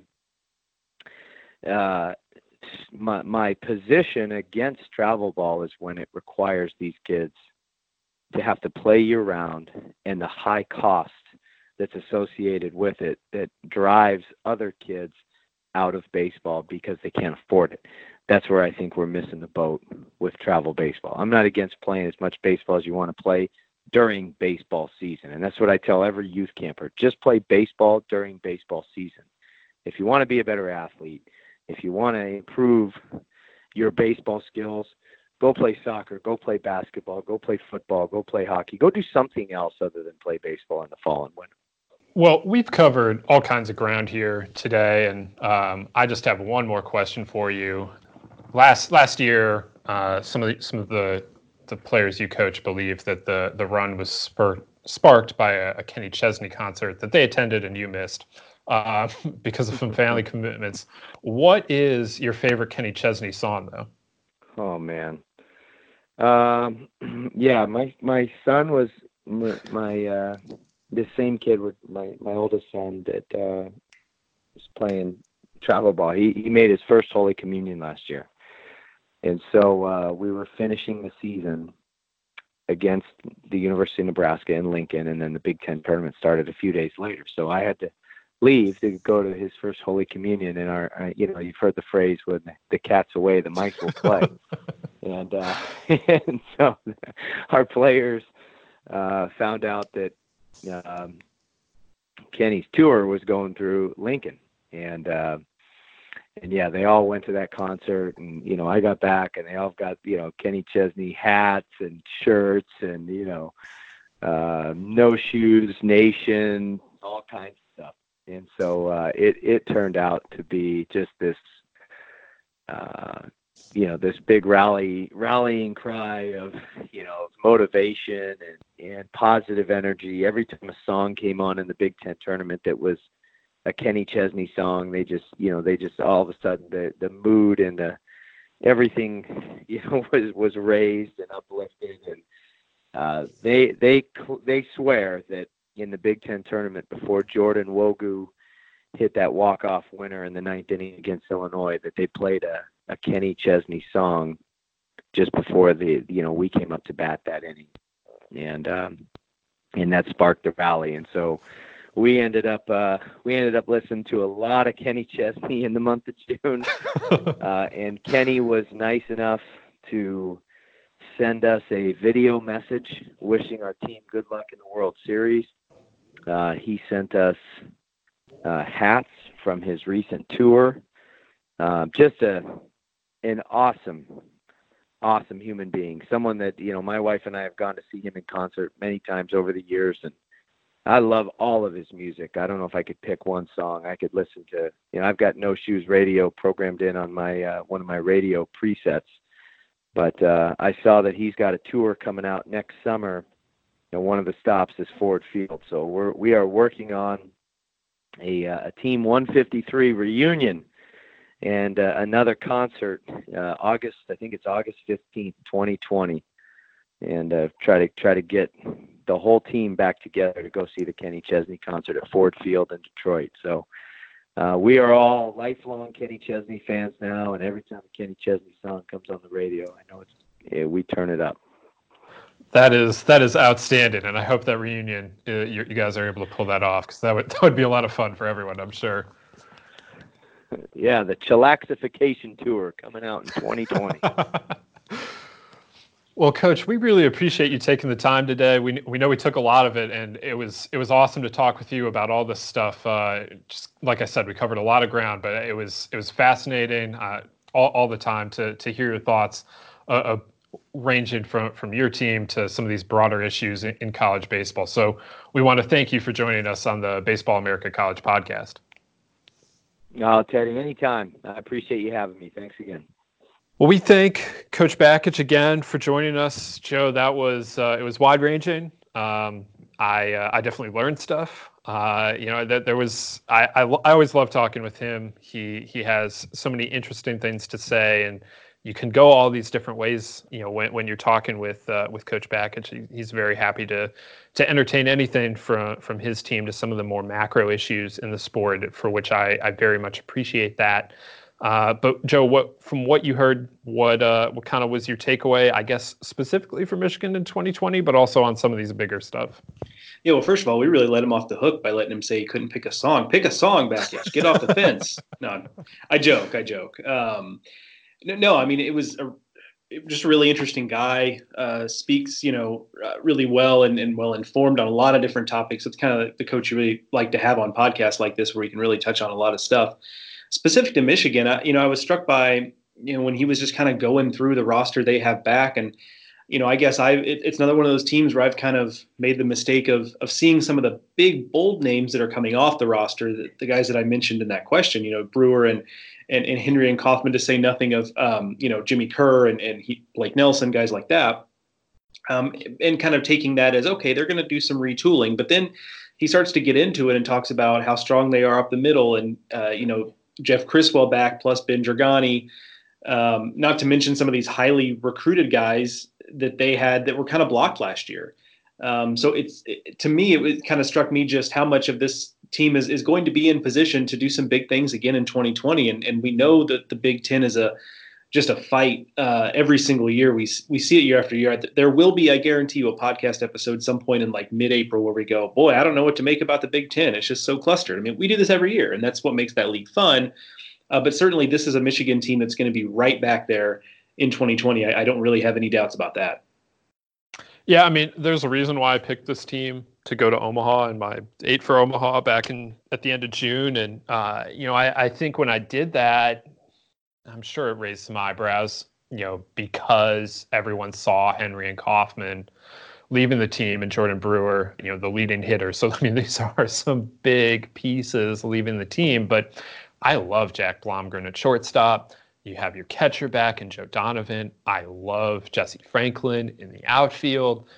My position against travel ball is when it requires these kids to have to play year round, and the high cost that's associated with it that drives other kids out of baseball because they can't afford it. That's where I think we're missing the boat with travel baseball. I'm not against playing as much baseball as you want to play during baseball season. And that's what I tell every youth camper. Just play baseball during baseball season. If you want to be a better athlete, if you want to improve your baseball skills, go play soccer, go play basketball, go play football, go play hockey, go do something else other than play baseball in the fall and winter. Well, we've covered all kinds of ground here today, and I just have one more question for you. Last year, some of the players you coach believed that the run was sparked by a Kenny Chesney concert that they attended and you missed because of some family commitments. What is your favorite Kenny Chesney song, though? Oh man, yeah, my son was the same kid with my oldest son that was playing travel ball. He made his first Holy Communion last year. And so we were finishing the season against the University of Nebraska in Lincoln, and then the Big Ten tournament started a few days later. So I had to leave to go to his first Holy Communion. And you've heard the phrase, when the cat's away, the mice will play. And so our players found out that Kenny's tour was going through Lincoln, and yeah, they all went to that concert, and I got back, and they all got Kenny Chesney hats and shirts, and No Shoes Nation, all kinds of stuff. And so it turned out to be just this this big rallying cry of motivation and positive energy. Every time a song came on in the Big Ten tournament that was a Kenny Chesney song, they just all of a sudden the mood and everything was raised and uplifted, and they swear that in the Big Ten tournament, before Jordan Wogu hit that walk-off winner in the ninth inning against Illinois, that they played a Kenny Chesney song just before we came up to bat that inning, and that sparked the rally. And so we ended up listening to a lot of Kenny Chesney in the month of June, and Kenny was nice enough to send us a video message wishing our team good luck in the World Series. He sent us hats from his recent tour. Just an awesome human being, someone that my wife and I have gone to see him in concert many times over the years, and I love all of his music. I don't know if I could pick one song I could listen to. I've got No Shoes Radio programmed in on my one of my radio presets, but I saw that he's got a tour coming out next summer, and one of the stops is Ford Field. So we are working on a Team 153 reunion and another concert, August 15th, 2020, and try to get the whole team back together to go see the Kenny Chesney concert at Ford Field in Detroit. So we are all lifelong Kenny Chesney fans now, and every time a Kenny Chesney song comes on the radio, I know we turn it up. That is outstanding, and I hope that reunion you guys are able to pull that off, because that would be a lot of fun for everyone, I'm sure. Yeah, the Chillaxification tour coming out in 2020. Well, Coach, we really appreciate you taking the time today. We know we took a lot of it, and it was awesome to talk with you about all this stuff. Just like I said, we covered a lot of ground, but it was fascinating. all the time to hear your thoughts, ranging from your team to some of these broader issues in college baseball. So we want to thank you for joining us on the Baseball America College podcast. No, Teddy, anytime. I appreciate you having me. Thanks again. Well, we thank Coach Bakich again for joining us, Joe. That was it was wide ranging. I definitely learned stuff. That there was I always love talking with him. He has so many interesting things to say, and you can go all these different ways. When you're talking with Coach Bakich, he's very happy to entertain anything from his team to some of the more macro issues in the sport, for which I very much appreciate that. But Joe, from what you heard, what kind of was your takeaway, I guess, specifically for Michigan in 2020, but also on some of these bigger stuff? Yeah, well, first of all, we really let him off the hook by letting him say he couldn't pick a song. Pick a song, Bakich. Get off the fence. No, I joke. No, I mean, it was just a really interesting guy. Speaks, really well and well informed on a lot of different topics. It's kind of the coach you really like to have on podcasts like this, where you can really touch on a lot of stuff. Specific to Michigan, I was struck by, when he was just kind of going through the roster they have back. And, I guess it's another one of those teams where I've kind of made the mistake of seeing some of the big, bold names that are coming off the roster, the guys that I mentioned in that question, Brewer and Henry and Kaufman, to say nothing of, Jimmy Kerr and Blake Nelson, guys like that. And kind of taking that as, okay, they're going to do some retooling. But then he starts to get into it and talks about how strong they are up the middle, and, Jeff Criswell back plus Ben Dragani, not to mention some of these highly recruited guys that they had that were kind of blocked last year. So to me, it kind of struck me just how much of this team is going to be in position to do some big things again in 2020. And we know that the Big Ten is just a fight every single year. We see it year after year. There will be, I guarantee you, a podcast episode some point in like mid-April where we go, boy, I don't know what to make about the Big Ten. It's just so clustered. I mean, we do this every year, and that's what makes that league fun. But certainly this is a Michigan team that's going to be right back there in 2020. I don't really have any doubts about that. Yeah, I mean, there's a reason why I picked this team to go to Omaha in my 8 for Omaha back at the end of June. And, I think when I did that, I'm sure it raised some eyebrows, because everyone saw Henry and Kaufman leaving the team and Jordan Brewer, the leading hitter. So, I mean, these are some big pieces leaving the team. But I love Jack Blomgren at shortstop. You have your catcher back in Joe Donovan. I love Jesse Franklin in the outfield.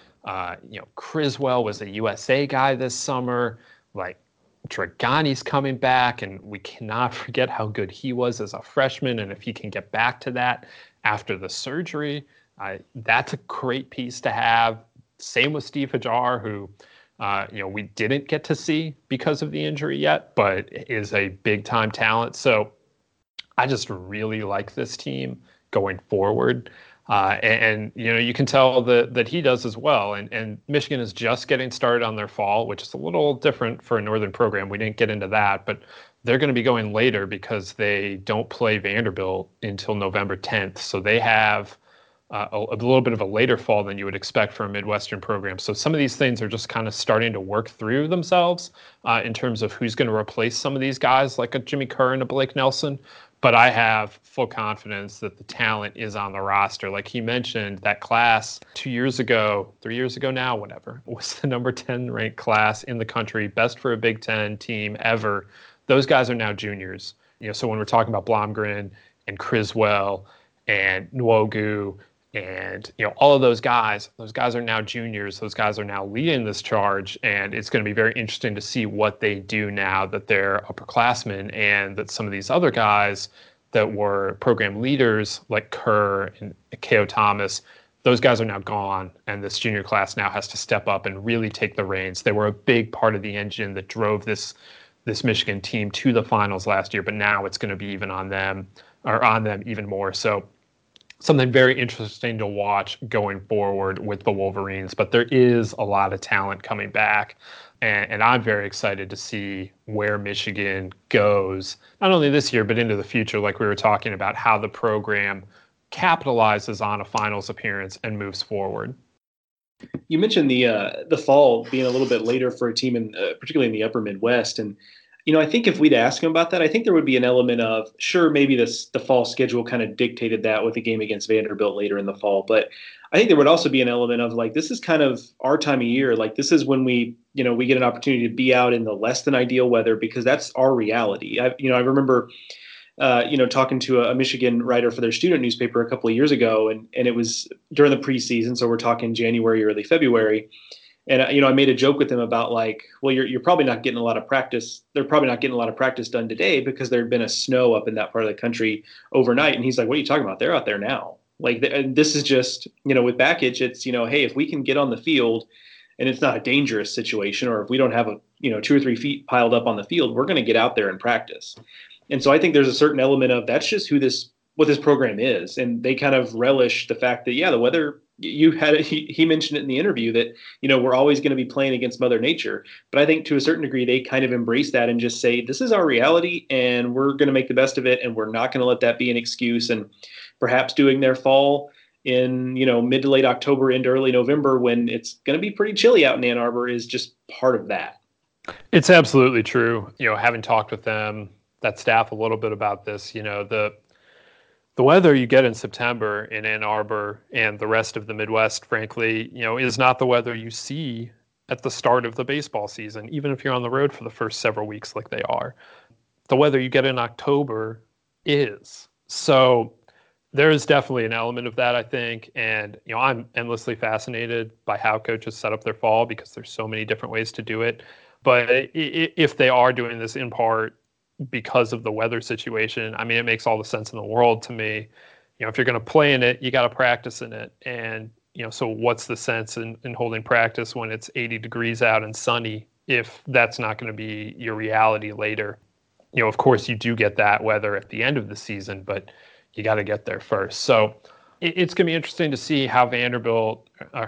Criswell was a USA guy this summer. Like, Dragani's coming back, and we cannot forget how good he was as a freshman. And if he can get back to that after the surgery, that's a great piece to have. Same with Steve Hajar, who we didn't get to see because of the injury yet, but is a big-time talent. So I just really like this team going forward. And you can tell that he does as well. And Michigan is just getting started on their fall, which is a little different for a Northern program. We didn't get into that, but they're going to be going later because they don't play Vanderbilt until November 10th. So they have a little bit of a later fall than you would expect for a Midwestern program. So some of these things are just kind of starting to work through themselves in terms of who's going to replace some of these guys like a Jimmy Kerr and a Blake Nelson. But I have full confidence that the talent is on the roster. Like he mentioned, that class 2 years ago, 3 years ago now, whatever, was the number 10 ranked class in the country, best for a Big Ten team ever. Those guys are now juniors. So when we're talking about Blomgren and Criswell and Nwogu and all of those guys are now juniors. Those guys are now leading this charge, and it's going to be very interesting to see what they do now that they're upperclassmen, and that some of these other guys that were program leaders like Kerr and K.O. Thomas, those guys are now gone, and this junior class now has to step up and really take the reins. They were a big part of the engine that drove this Michigan team to the finals last year, but now it's going to be even on them even more. So something very interesting to watch going forward with the Wolverines, but there is a lot of talent coming back, and I'm very excited to see where Michigan goes, not only this year, but into the future, like we were talking about, how the program capitalizes on a finals appearance and moves forward. You mentioned the fall being a little bit later for a team, particularly in the upper Midwest, and I think if we'd ask him about that, I think there would be an element of, sure, maybe the fall schedule kind of dictated that with the game against Vanderbilt later in the fall. But I think there would also be an element of like, this is kind of our time of year. Like this is when we get an opportunity to be out in the less than ideal weather because that's our reality. I remember, talking to a Michigan writer for their student newspaper a couple of years ago, and it was during the preseason. So we're talking January, early February. And I made a joke with him about like, well, you're probably not getting a lot of practice. They're probably not getting a lot of practice done today because there had been a snow up in that part of the country overnight. And he's like, "What are you talking about? They're out there now." Like, this is just with Bakich, it's hey, if we can get on the field, and it's not a dangerous situation, or if we don't have 2 or 3 feet piled up on the field, we're going to get out there and practice. And so I think there's a certain element of that's just what this program is, and they kind of relish the fact that the weather. He mentioned it in the interview that we're always going to be playing against Mother Nature, but I think to a certain degree they kind of embrace that and just say this is our reality and we're going to make the best of it, and we're not going to let that be an excuse. And perhaps doing their fall in mid to late October into early November when it's going to be pretty chilly out in Ann Arbor is just part of that. It's absolutely true. Having talked with them, that staff, a little bit about this, the weather you get in September in Ann Arbor and the rest of the Midwest, frankly, is not the weather you see at the start of the baseball season, even if you're on the road for the first several weeks like they are. The weather you get in October is. So there is definitely an element of that, I think. And, I'm endlessly fascinated by how coaches set up their fall because there's so many different ways to do it. But if they are doing this in part because of the weather situation, I mean, it makes all the sense in the world to me. If you're going to play in it, you got to practice in it. And, so what's the sense in holding practice when it's 80 degrees out and sunny if that's not going to be your reality later? Of course, you do get that weather at the end of the season, but you got to get there first. So it's going to be interesting to see how Vanderbilt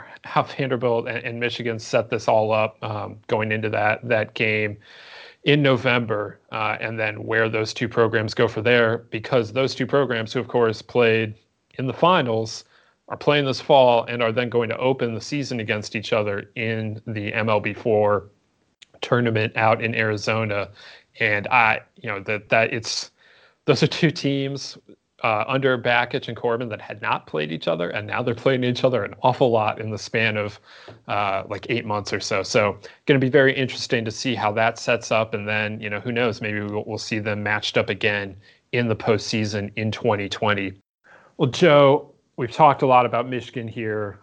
and Michigan set this all up going into that game in November, and then where those two programs go for there, because those two programs who, of course, played in the finals are playing this fall and are then going to open the season against each other in the MLB4 tournament out in Arizona. And those are two teams under Bakich and Corbin that had not played each other, and now they're playing each other an awful lot in the span of like 8 months or so. So going to be very interesting to see how that sets up, and then who knows, maybe we'll see them matched up again in the postseason in 2020. Well, Joe, we've talked a lot about Michigan here,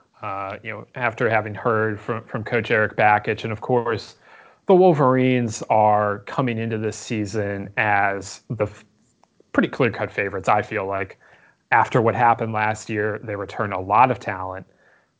after having heard from Coach Erik Bakich, and of course, the Wolverines are coming into this season as the pretty clear-cut favorites, I feel like. After what happened last year, they return a lot of talent,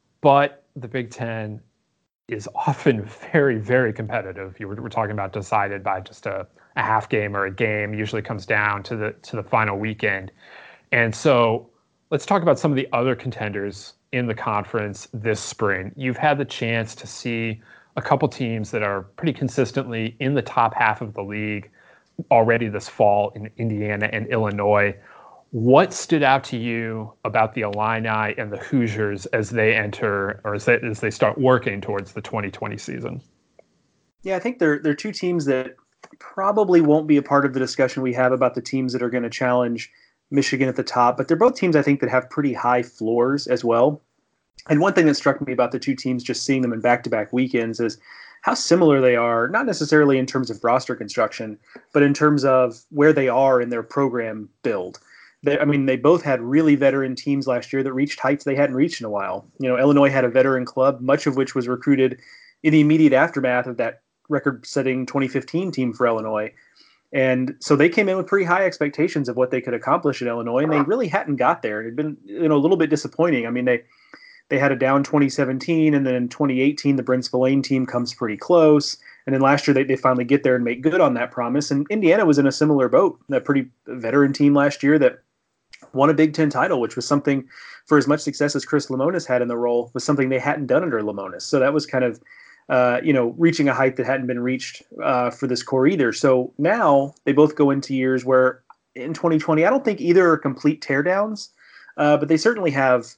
but the Big Ten is often very, very competitive. We're talking about decided by just a half game or a game. Usually comes down to the final weekend. And so let's talk about some of the other contenders in the conference this spring. You've had the chance to see a couple teams that are pretty consistently in the top half of the league already this fall in Indiana and Illinois. What stood out to you about the Illini and the Hoosiers as they enter, or as they start working towards the 2020 season? Yeah, I think they're two teams that probably won't be a part of the discussion we have about the teams that are going to challenge Michigan at the top, but they're both teams I think that have pretty high floors as well. And one thing that struck me about the two teams, just seeing them in back-to-back weekends, is how similar they are, not necessarily in terms of roster construction, but in terms of where they are in their program build. They both had really veteran teams last year that reached heights they hadn't reached in a while. Illinois had a veteran club, much of which was recruited in the immediate aftermath of that record-setting 2015 team for Illinois. And so they came in with pretty high expectations of what they could accomplish in Illinois, and they really hadn't got there. It had been a little bit disappointing. I mean, they had a down 2017, and then in 2018, the Brent Spillane team comes pretty close. And then last year, they finally get there and make good on that promise. And Indiana was in a similar boat, that pretty veteran team last year that won a Big Ten title, which was something, for as much success as Chris Lemonis had in the role, was something they hadn't done under Lemonis. So that was kind of, reaching a height that hadn't been reached for this core either. So now they both go into years where in 2020, I don't think either are complete teardowns, but they certainly have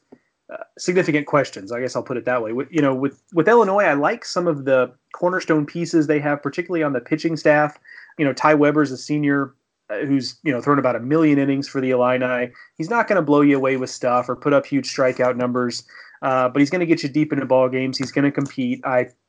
significant questions. I guess I'll put it that way. With Illinois, I like some of the cornerstone pieces they have, particularly on the pitching staff. Ty Weber's a senior who's thrown about 1 million innings for the Illini. He's not going to blow you away with stuff or put up huge strikeout numbers, but he's going to get you deep into ball games. He's going to compete.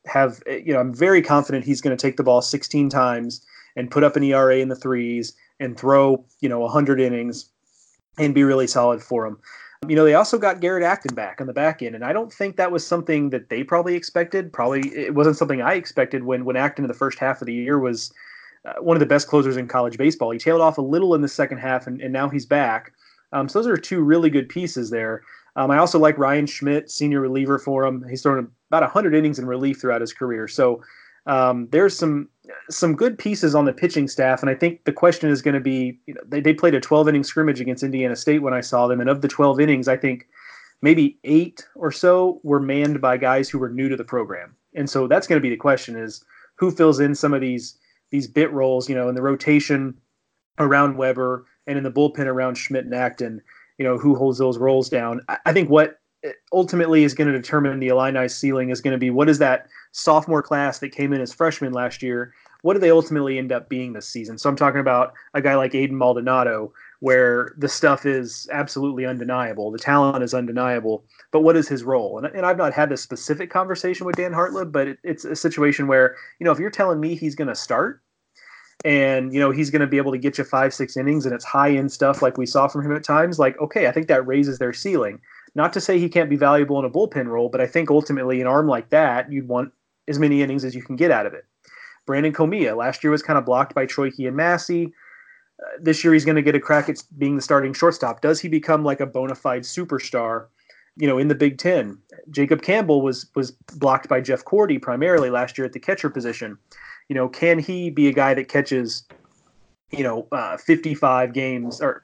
I'm very confident he's going to take the ball 16 times and put up an ERA in the threes and throw 100 innings and be really solid for him. They also got Garrett Acton back on the back end, and I don't think that was something that they probably expected. Probably it wasn't something I expected when Acton in the first half of the year was one of the best closers in college baseball. He tailed off a little in the second half, and now he's back. So those are two really good pieces there. I also like Ryan Schmidt, senior reliever for him. He's thrown about 100 innings in relief throughout his career. So there's some good pieces on the pitching staff, and I think the question is going to be, they played a 12-inning scrimmage against Indiana State when I saw them, and of the 12 innings, I think maybe 8 or so were manned by guys who were new to the program. And so that's going to be the question, is who fills in some of these bit roles, in the rotation around Weber and in the bullpen around Schmidt and Acton, who holds those roles down. I think what ultimately is going to determine the Illini's ceiling is going to be, what is that sophomore class that came in as freshmen last year? What do they ultimately end up being this season? So I'm talking about a guy like Aiden Maldonado, where the stuff is absolutely undeniable. The talent is undeniable, but what is his role? And I've not had this specific conversation with Dan Hartleb, but it's a situation where, if you're telling me he's going to start and, he's going to be able to get you 5-6 innings and it's high end stuff like we saw from him at times, like, okay, I think that raises their ceiling. Not to say he can't be valuable in a bullpen role, but I think ultimately an arm like that, you'd want as many innings as you can get out of it. Brandon Comia last year was kind of blocked by Troike and Massey. This year he's going to get a crack at being the starting shortstop. Does he become like a bona fide superstar, in the Big Ten? Jacob Campbell was blocked by Jeff Cordy primarily last year at the catcher position. Can he be a guy that catches, 55 games or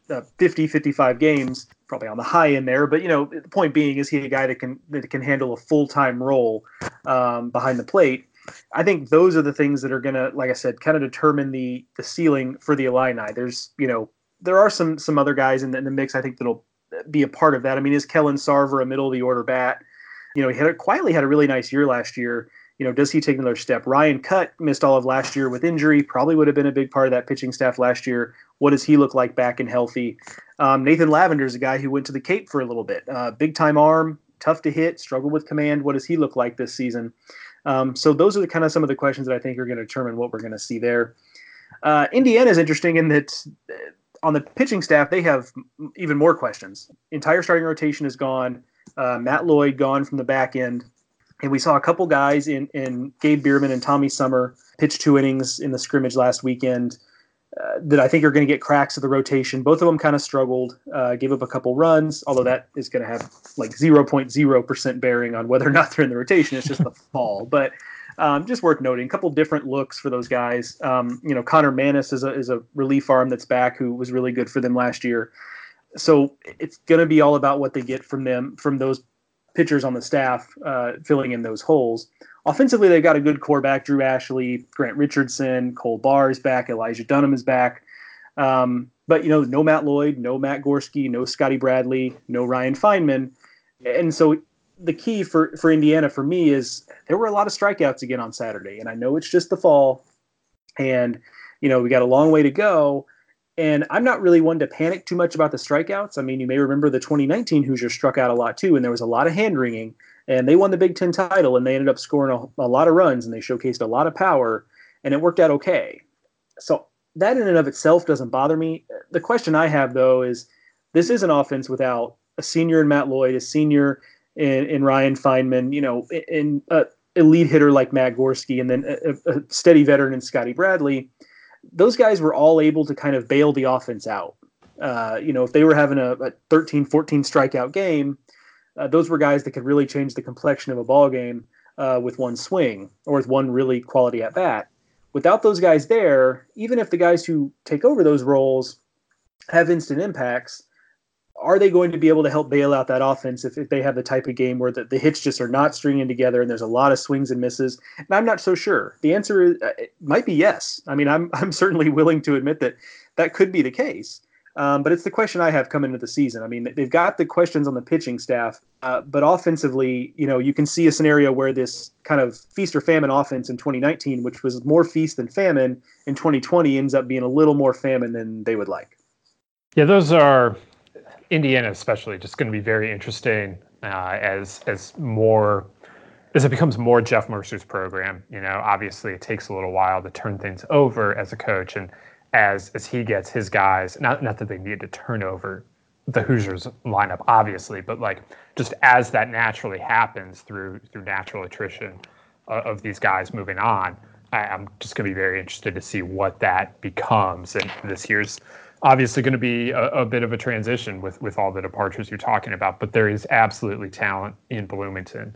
55 games, probably on the high end there. But, the point being, is he a guy that can handle a full-time role behind the plate? I think those are the things that are going to, like I said, kind of determine the ceiling for the Illini. There's, there are some other guys in the mix, I think, that'll be a part of that. I mean, is Kellen Sarver a middle of the order bat? He quietly had a really nice year last year. Does he take another step? Ryan Cutt missed all of last year with injury, probably would have been a big part of that pitching staff last year. What does he look like back and healthy? Nathan Lavender is a guy who went to the Cape for a little bit. Big-time arm, tough to hit, struggled with command. What does he look like this season? So those are some of the questions that I think are going to determine what we're going to see there. Indiana is interesting in that on the pitching staff, they have even more questions. Entire starting rotation is gone. Matt Lloyd gone from the back end. And we saw a couple guys in Gabe Bierman and Tommy Summer pitch 2 innings in the scrimmage last weekend that I think are going to get cracks of the rotation. Both of them kind of struggled, gave up a couple runs, although that is going to have like 0.0% bearing on whether or not they're in the rotation. It's just the fall. But just worth noting, a couple different looks for those guys. Connor Manis is a relief arm that's back who was really good for them last year. So it's going to be all about what they get from those pitchers on the staff filling in those holes. Offensively, they've got a good core back. Drew Ashley, Grant Richardson, Cole Barr is back, Elijah Dunham is back. But, no Matt Lloyd, no Matt Gorski, no Scotty Bradley, no Ryan Feynman. And so the key for Indiana for me is there were a lot of strikeouts again on Saturday. And I know it's just the fall and, we got a long way to go. And I'm not really one to panic too much about the strikeouts. I mean, you may remember the 2019 Hoosiers struck out a lot too, and there was a lot of hand-wringing. And they won the Big Ten title, and they ended up scoring a lot of runs, and they showcased a lot of power, and it worked out okay. So that in and of itself doesn't bother me. The question I have, though, is this is an offense without a senior in Matt Lloyd, a senior in Ryan Feynman, in elite hitter like Matt Gorski, and then a steady veteran in Scotty Bradley. Those guys were all able to kind of bail the offense out. If they were having a 13, 14 strikeout game, those were guys that could really change the complexion of a ball game with one swing or with one really quality at bat. Without those guys there, even if the guys who take over those roles have instant impacts, are they going to be able to help bail out that offense if they have the type of game where the hits just are not stringing together and there's a lot of swings and misses? And I'm not so sure. The answer is, it might be yes. I mean, I'm certainly willing to admit that could be the case. But it's the question I have coming into the season. I mean, they've got the questions on the pitching staff, but offensively, you can see a scenario where this kind of feast or famine offense in 2019, which was more feast than famine, in 2020 ends up being a little more famine than they would like. Yeah, those are Indiana, especially, just going to be very interesting as it becomes more Jeff Mercer's program. Obviously, it takes a little while to turn things over as a coach, and as he gets his guys, not that they need to turn over the Hoosiers lineup, obviously, but like just as that naturally happens through natural attrition of these guys moving on, I'm just going to be very interested to see what that becomes. And this year's obviously going to be a bit of a transition with all the departures you're talking about, but there is absolutely talent in Bloomington.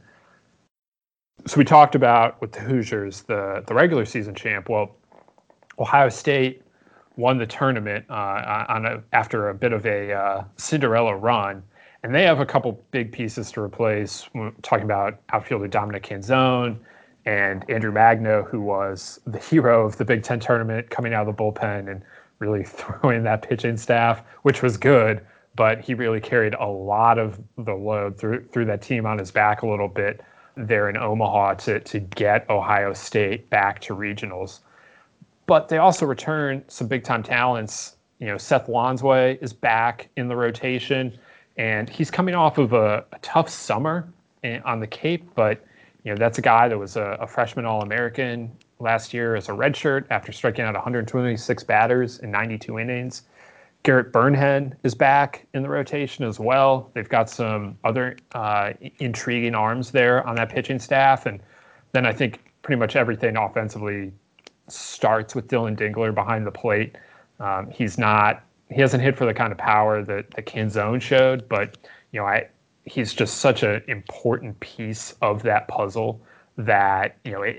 So we talked about with the Hoosiers, the regular season champ. Well, Ohio State won the tournament after a bit of a Cinderella run, and they have a couple big pieces to replace. We're talking about outfielder Dominic Canzone and Andrew Magno, who was the hero of the Big Ten tournament, coming out of the bullpen and really throwing that pitching staff, which was good, but he really carried a lot of the load through that team on his back a little bit there in Omaha to get Ohio State back to regionals. But they also return some big-time talents. Seth Lonsway is back in the rotation, and he's coming off of a tough summer on the Cape, but that's a guy that was a freshman All-American last year as a redshirt after striking out 126 batters in 92 innings. Garrett Burnhead is back in the rotation as well. They've got some other intriguing arms there on that pitching staff, and then I think pretty much everything offensively starts with Dylan Dingler behind the plate. He hasn't hit for the kind of power that Canzone showed, but he's just such an important piece of that puzzle that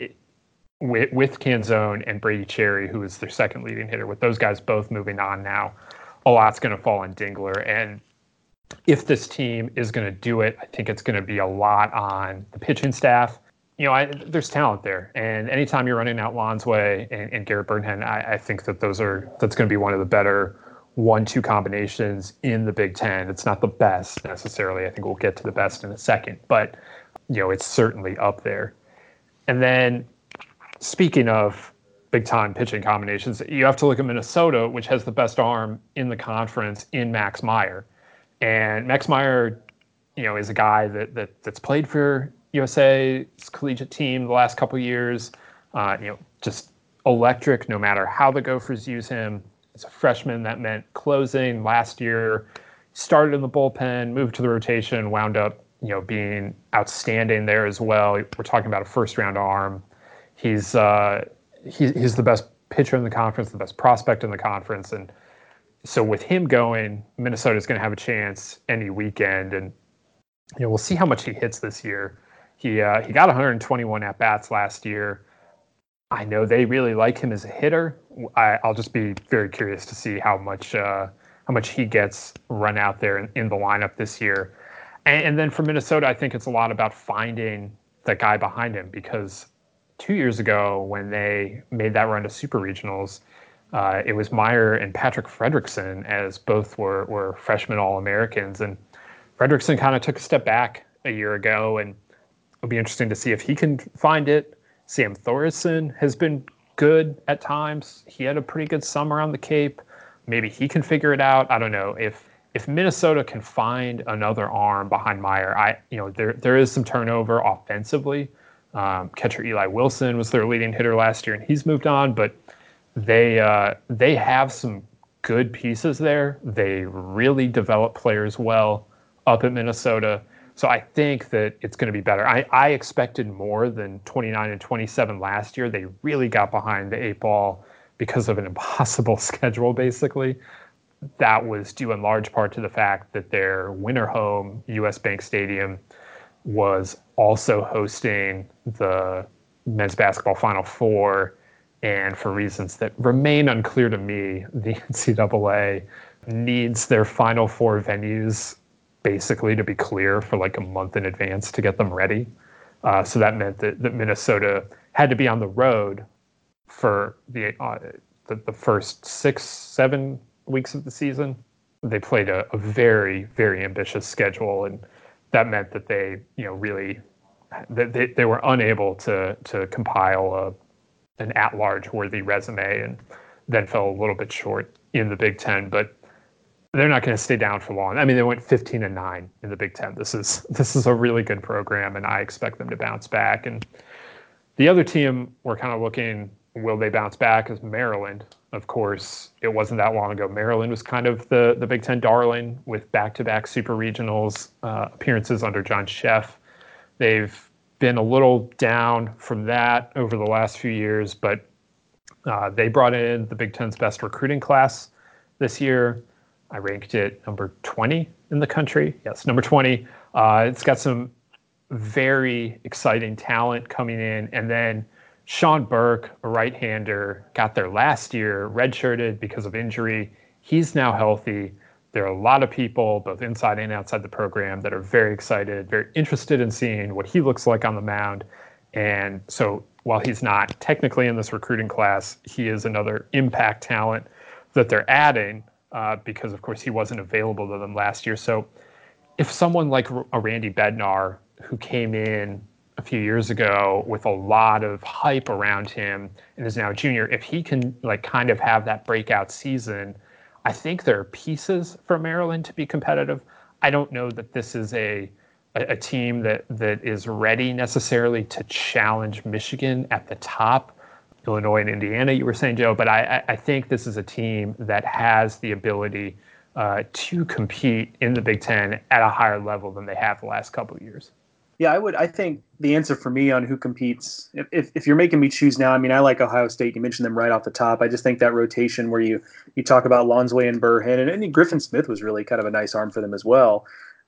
with Canzone and Brady Cherry, who is their second leading hitter, with those guys both moving on now, a lot's going to fall on Dingler. And if this team is going to do it, I think it's going to be a lot on the pitching staff. There's talent there, and anytime you're running out Lonsway and Garrett Burnhead, I think that's going to be one of the better 1-2 combinations in the Big Ten. It's not the best necessarily. I think we'll get to the best in a second, but it's certainly up there. And then, speaking of big-time pitching combinations, you have to look at Minnesota, which has the best arm in the conference in Max Meyer, and Max Meyer, is a guy that's played for USA's collegiate team the last couple of years, just electric no matter how the Gophers use him. As a freshman, that meant closing. Last year, started in the bullpen, moved to the rotation, wound up, being outstanding there as well. We're talking about a first-round arm. He's the best pitcher in the conference, the best prospect in the conference, and so with him going, Minnesota's going to have a chance any weekend, and we'll see how much he hits this year. He got 121 at-bats last year. I know they really like him as a hitter. I'll just be very curious to see how much he gets run out there in the lineup this year. And then for Minnesota, I think it's a lot about finding that guy behind him, because 2 years ago when they made that run to Super Regionals, it was Meyer and Patrick Fredrickson, as both were freshman All-Americans. And Fredrickson kind of took a step back a year ago, and it'll be interesting to see if he can find it. Sam Thoresen has been good at times. He had a pretty good summer on the Cape. Maybe he can figure it out. I don't know. If Minnesota can find another arm behind Meyer, there is some turnover offensively. Catcher Eli Wilson was their leading hitter last year, and he's moved on. But they have some good pieces there. They really develop players well up at Minnesota. So I think that it's going to be better. I expected more than 29 and 27 last year. They really got behind the 8 ball because of an impossible schedule, basically. That was due in large part to the fact that their winter home, US Bank Stadium, was also hosting the men's basketball Final Four. And for reasons that remain unclear to me, the NCAA needs their Final Four venues basically to be clear for like a month in advance to get them ready. So that meant that Minnesota had to be on the road for the first 6-7 weeks of the season. they played a very, very ambitious schedule, and that meant that they, really they were unable to compile an at-large worthy resume, and then fell a little bit short in the Big Ten. But they're not going to stay down for long. I mean, they went 15-9 in the Big Ten. This is a really good program, and I expect them to bounce back. And the other team we're kind of looking, will they bounce back, is Maryland. Of course, it wasn't that long ago. Maryland was kind of the Big Ten darling with back-to-back super regionals appearances under John Sheff. They've been a little down from that over the last few years, but they brought in the Big Ten's best recruiting class this year. I ranked it number 20 in the country. Yes, number 20. It's got some very exciting talent coming in. And then Sean Burke, a right-hander, got there last year, redshirted because of injury. He's now healthy. There are a lot of people, both inside and outside the program, that are very excited, very interested in seeing what he looks like on the mound. And so while he's not technically in this recruiting class, he is another impact talent that they're adding because, of course, he wasn't available to them last year. So if someone like a Randy Bednar, who came in a few years ago with a lot of hype around him and is now a junior, if he can kind of have that breakout season, I think there are pieces for Maryland to be competitive. I don't know that this is a team that is ready necessarily to challenge Michigan at the top. Illinois and Indiana, you were saying, Joe, but I think this is a team that has the ability to compete in the Big Ten at a higher level than they have the last couple of years. Yeah, I think the answer for me on who competes, if you're making me choose now, I mean, I like Ohio State. You mentioned them right off the top. I just think that rotation where you talk about Lonsway and Burhan, and Griffin Smith was really kind of a nice arm for them as well.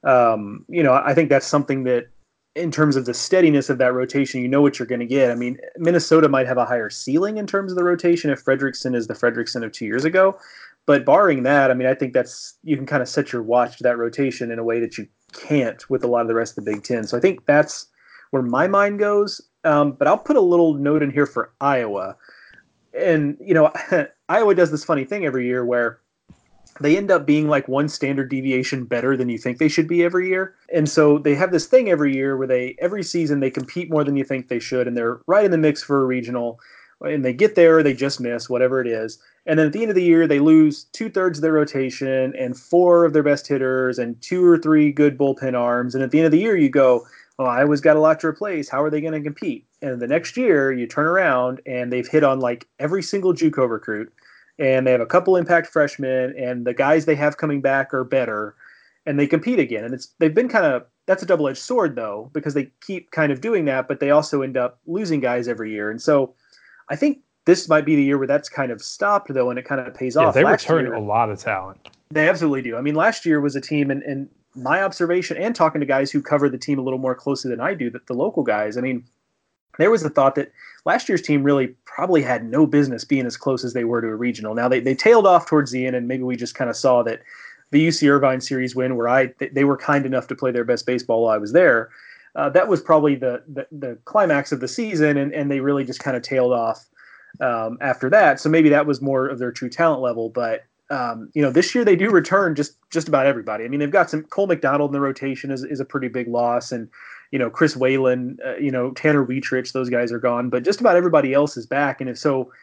I think that's something that, in terms of the steadiness of that rotation, you know what you're going to get. I mean, Minnesota might have a higher ceiling in terms of the rotation if Fredrickson is the Fredrickson of 2 years ago. But barring that, I mean, I think you can kind of set your watch to that rotation in a way that you can't with a lot of the rest of the Big Ten. So I think that's where my mind goes. But I'll put a little note in here for Iowa. And, Iowa does this funny thing every year where they end up being like one standard deviation better than you think they should be every year. And so they have this thing every year where every season they compete more than you think they should, and they're right in the mix for a regional, and they get there, they just miss, whatever it is. And then at the end of the year, they lose 2/3 of their rotation and 4 of their best hitters and 2 or 3 good bullpen arms. And at the end of the year, you go, oh, Iowa's got a lot to replace. How are they going to compete? And the next year, you turn around and they've hit on like every single JUCO recruit. And they have a couple impact freshmen, and the guys they have coming back are better, and they compete again. And they've been that's a double-edged sword, though, because they keep kind of doing that, but they also end up losing guys every year. And so I think this might be the year where that's kind of stopped, though, and it kind of pays off. They returned a lot of talent. They absolutely do. I mean, last year was a team, and my observation and talking to guys who cover the team a little more closely than I do, that the local guys, I mean, there was the thought that last year's team really probably had no business being as close as they were to a regional. Now, they tailed off towards the end, and maybe we just kind of saw that the UC Irvine series win, where they were kind enough to play their best baseball while I was there. That was probably the climax of the season, and they really just kind of tailed off after that. So maybe that was more of their true talent level. But this year they do return just about everybody. I mean, they've got some Cole McDonald in the rotation is a pretty big loss, and Chris Whalen, Tanner Wietrich, those guys are gone, but just about everybody else is back. And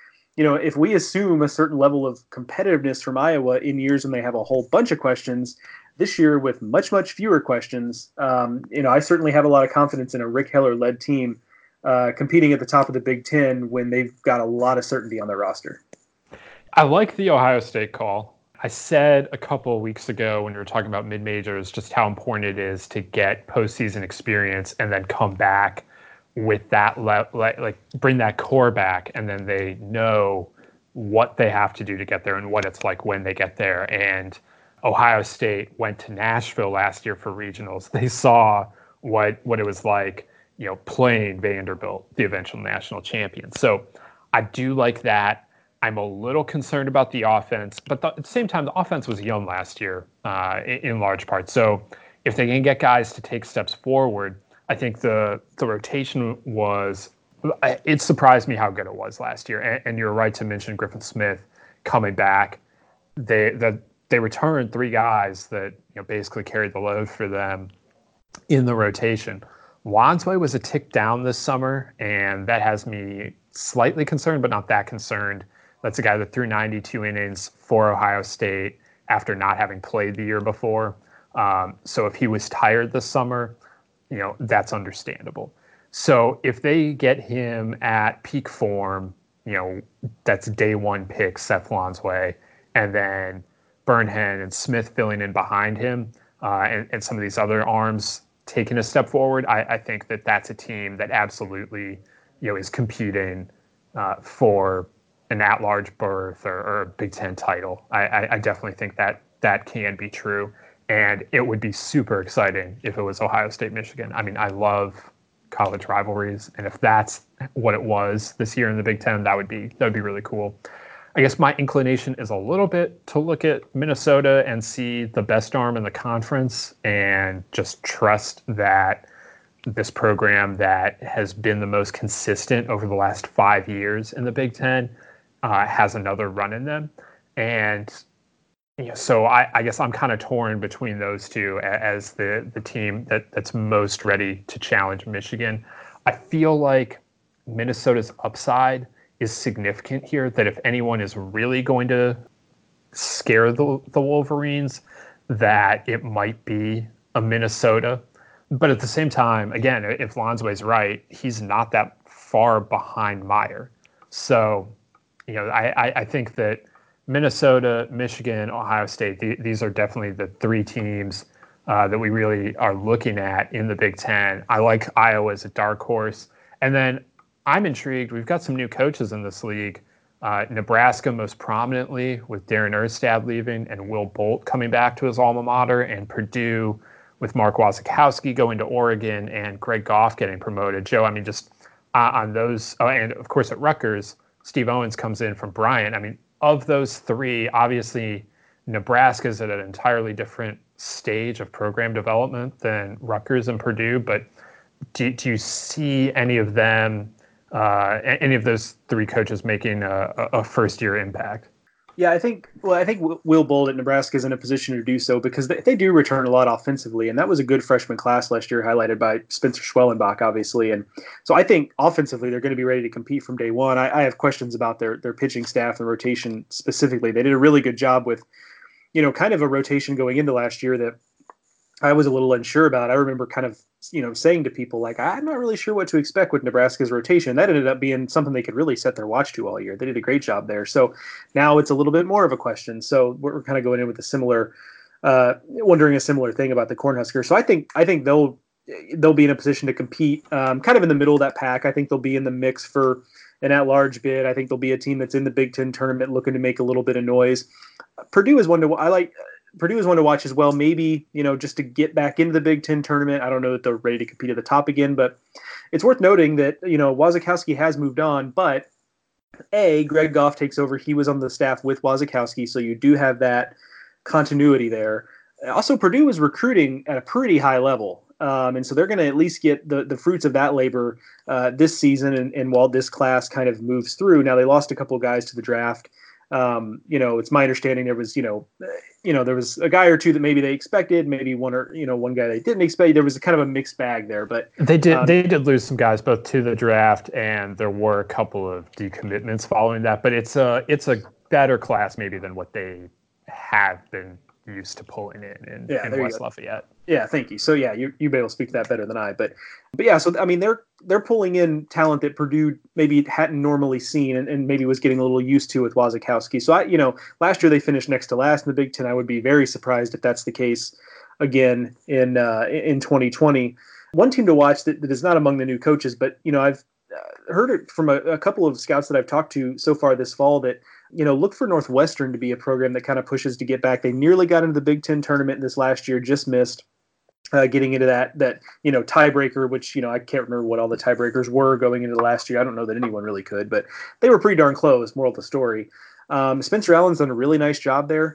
if we assume a certain level of competitiveness from Iowa in years when they have a whole bunch of questions, this year with much, much fewer questions, I certainly have a lot of confidence in a Rick Heller-led team competing at the top of the Big Ten when they've got a lot of certainty on their roster. I like the Ohio State call. I said a couple of weeks ago when we were talking about mid-majors just how important it is to get postseason experience and then come back with that, bring that core back, and then they know what they have to do to get there and what it's like when they get there. And Ohio State went to Nashville last year for regionals. They saw what it was like, playing Vanderbilt, the eventual national champion. So I do like that. I'm a little concerned about the offense, but at the same time, the offense was young last year in large part. So if they can get guys to take steps forward, I think the rotation it surprised me how good it was last year. And you're right to mention Griffin Smith coming back. The they returned 3 guys that basically carried the load for them in the rotation. Wansway was a tick down this summer, and that has me slightly concerned, but not that concerned. That's a guy that threw 92 innings for Ohio State after not having played the year before. So if he was tired this summer, that's understandable. So if they get him at peak form, that's day 1 pick, Seth Wansway, and then Burnhen and Smith filling in behind him, and some of these other arms taking a step forward, I think that that's a team that absolutely, is competing for an at-large berth or a Big Ten title. I definitely think that can be true, and it would be super exciting if it was Ohio State, Michigan. I mean, I love college rivalries, and if that's what it was this year in the Big Ten, that would be really cool. I guess my inclination is a little bit to look at Minnesota and see the best arm in the conference and just trust that this program that has been the most consistent over the last 5 years in the Big Ten has another run in them. And so I guess I'm kind of torn between those two as the team that's most ready to challenge Michigan. I feel like Minnesota's upside is significant here, that if anyone is really going to scare the Wolverines, that it might be a Minnesota. But at the same time, again, if Wansway's right, he's not that far behind Meyer. So, I think that Minnesota, Michigan, Ohio State, these are definitely the 3 teams that we really are looking at in the Big Ten. I like Iowa as a dark horse. And then I'm intrigued. We've got some new coaches in this league. Nebraska most prominently with Darren Erstad leaving and Will Bolt coming back to his alma mater, and Purdue with Mark Wasikowski going to Oregon and Greg Goff getting promoted. Joe, I mean, just on those, and of course at Rutgers, Steve Owens comes in from Bryant. I mean, of those 3, obviously Nebraska's at an entirely different stage of program development than Rutgers and Purdue, but do you see any of them, any of those 3 coaches making a first-year impact? Yeah, I think Will Bolt at Nebraska is in a position to do so because they do return a lot offensively, and that was a good freshman class last year, highlighted by Spencer Schwellenbach, obviously. And so I think offensively they're going to be ready to compete from day one. I have questions about their pitching staff and rotation specifically. They did a really good job with, kind of a rotation going into last year that I was a little unsure about. I remember kind of, saying to people like, I'm not really sure what to expect with Nebraska's rotation. That ended up being something they could really set their watch to all year. They did a great job there. So now it's a little bit more of a question. So we're kind of going in with a similar, wondering a similar thing about the Cornhuskers. So I think they'll be in a position to compete, kind of in the middle of that pack. I think they'll be in the mix for an at-large bid. I think they'll be a team that's in the Big Ten tournament looking to make a little bit of noise. Purdue is one to watch as well. Maybe, just to get back into the Big Ten tournament. I don't know that they're ready to compete at the top again, but it's worth noting that, Wasikowski has moved on, but Greg Goff takes over. He was on the staff with Wasikowski, so you do have that continuity there. Also, Purdue is recruiting at a pretty high level. And so they're going to at least get the fruits of that labor this season. And while this class kind of moves through, now they lost a couple of guys to the draft. It's my understanding there was, there was a guy or two that maybe they expected, maybe one guy they didn't expect. There was a kind of a mixed bag there, but they did lose some guys both to the draft, and there were a couple of decommitments following that. But it's a better class maybe than what they have been used to pulling in West Lafayette. Yeah, thank you. So yeah, you'll be able to speak to that better than I. But yeah, so I mean they're pulling in talent that Purdue maybe hadn't normally seen and maybe was getting a little used to with Wasikowski. So last year they finished next to last in the Big Ten. I would be very surprised if that's the case again in 2020. One team to watch that is not among the new coaches, but I've heard it from a couple of scouts that I've talked to so far this fall that look for Northwestern to be a program that kind of pushes to get back. They nearly got into the Big Ten tournament this last year, just missed getting into that tiebreaker, which, I can't remember what all the tiebreakers were going into the last year. I don't know that anyone really could, but they were pretty darn close, moral of the story. Spencer Allen's done a really nice job there.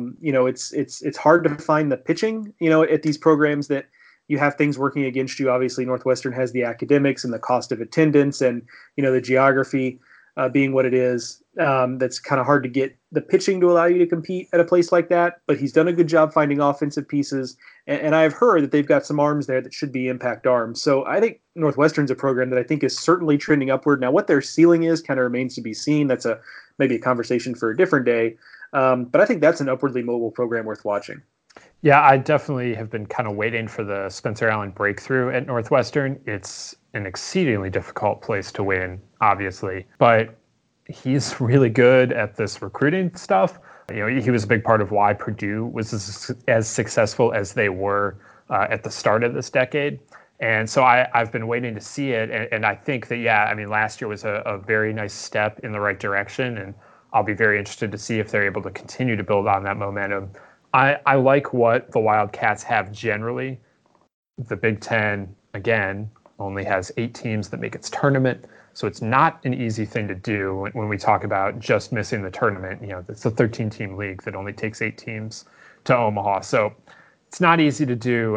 It's hard to find the pitching, at these programs that you have things working against you. Obviously, Northwestern has the academics and the cost of attendance and, the geography. being what it is. That's kind of hard to get the pitching to allow you to compete at a place like that. But he's done a good job finding offensive pieces. And I've heard that they've got some arms there that should be impact arms. So I think Northwestern's a program that I think is certainly trending upward. Now, what their ceiling is kind of remains to be seen. That's maybe a conversation for a different day. But I think that's an upwardly mobile program worth watching. Yeah, I definitely have been kind of waiting for the Spencer Allen breakthrough at Northwestern. It's an exceedingly difficult place to win, obviously, but he's really good at this recruiting stuff. He was a big part of why Purdue was as successful as they were at the start of this decade. And so I've been waiting to see it. And I think that, last year was a very nice step in the right direction. And I'll be very interested to see if they're able to continue to build on that momentum. I like what the Wildcats have generally. The Big Ten, again, only has 8 teams that make its tournament. So it's not an easy thing to do when we talk about just missing the tournament. It's a 13-team league that only takes 8 teams to Omaha. So it's not easy to do,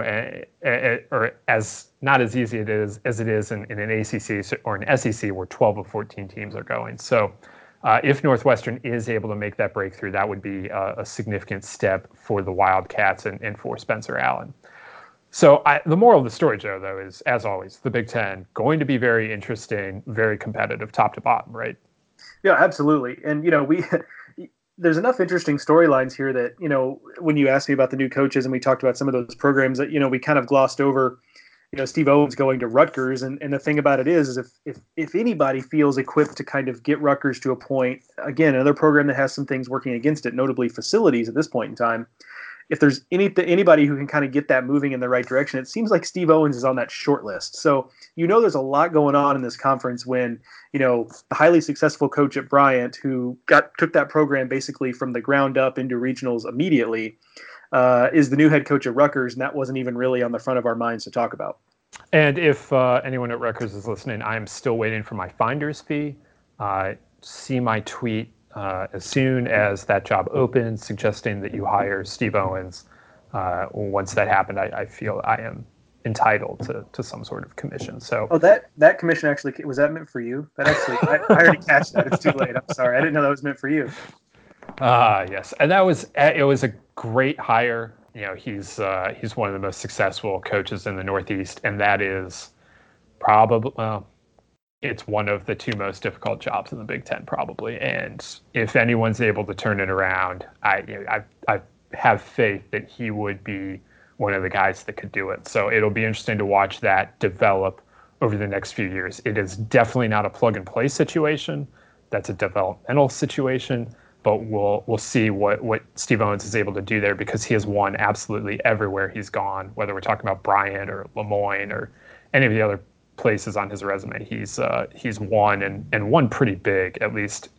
or as not as easy as it is in an ACC or an SEC where 12 of 14 teams are going. So if Northwestern is able to make that breakthrough, that would be a significant step for the Wildcats and for Spencer Allen. So the moral of the story, Joe, though, is, as always, the Big Ten going to be very interesting, very competitive, top to bottom, right? Yeah, absolutely. And, there's enough interesting storylines here that, when you asked me about the new coaches and we talked about some of those programs that, we kind of glossed over, Steve Owens going to Rutgers. And the thing about it is if anybody feels equipped to kind of get Rutgers to a point, again, another program that has some things working against it, notably facilities at this point in time, if there's anybody who can kind of get that moving in the right direction, it seems like Steve Owens is on that short list. So, there's a lot going on in this conference when, the highly successful coach at Bryant, who took that program basically from the ground up into regionals immediately, is the new head coach at Rutgers, and that wasn't even really on the front of our minds to talk about. And if anyone at Rutgers is listening, I'm still waiting for my finder's fee. See my tweet as soon as that job opens, suggesting that you hire Steve Owens. Once that happened, I feel I am entitled to some sort of commission. So, that commission actually, was that meant for you? That actually, I already cashed that. It's too late. I'm sorry, I didn't know that was meant for you. Yes, and it was a great hire. He's one of the most successful coaches in the Northeast, and that is probably it's one of the 2 most difficult jobs in the Big Ten, probably. And if anyone's able to turn it around, I have faith that he would be one of the guys that could do it. So it'll be interesting to watch that develop over the next few years. It is definitely not a plug-and-play situation. That's a developmental situation. But we'll see what Steve Owens is able to do there, because he has won absolutely everywhere he's gone, whether we're talking about Bryant or Lemoyne or any of the other places on his resume. He's won and won pretty big, at least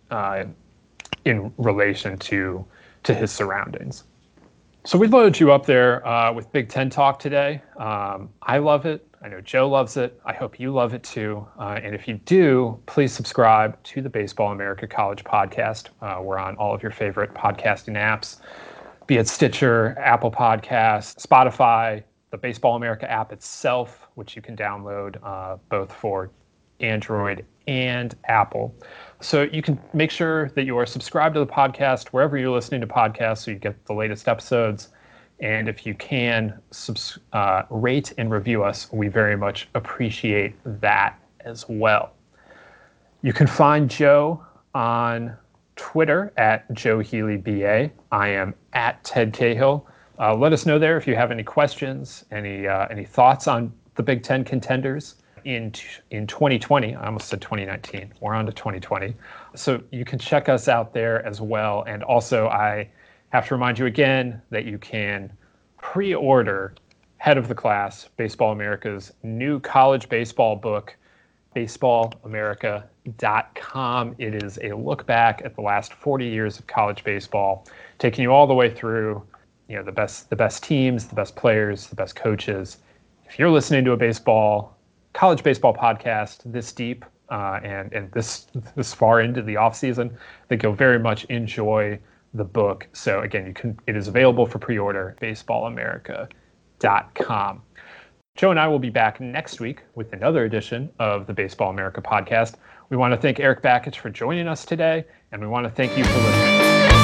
in relation to his surroundings. So we loaded you up there with Big Ten talk today. I love it. I know Joe loves it. I hope you love it too. And if you do, please subscribe to the Baseball America College podcast. We're on all of your favorite podcasting apps, be it Stitcher, Apple Podcasts, Spotify, the Baseball America app itself, which you can download both for Android and Apple. So you can make sure that you are subscribed to the podcast wherever you're listening to podcasts so you get the latest episodes. And if you can rate and review us, we very much appreciate that as well. You can find Joe on Twitter at Joe Healy BA. I am at Ted Cahill. Let us know there if you have any questions, any thoughts on the Big Ten contenders in 2020. I almost said 2019. We're on to 2020. So you can check us out there as well. And also, I have to remind you again that you can pre-order Head of the Class, Baseball America's new college baseball book, baseballamerica.com. It is a look back at the last 40 years of college baseball, taking you all the way through, the best teams, the best players, the best coaches. If you're listening to a college baseball podcast this deep and this far into the off season, I think you'll very much enjoy the book. So again, it is available for pre-order, baseballamerica.com. Joe and I will be back next week with another edition of the Baseball America podcast. We want to thank Erik Bakich for joining us today, and we want to thank you for listening.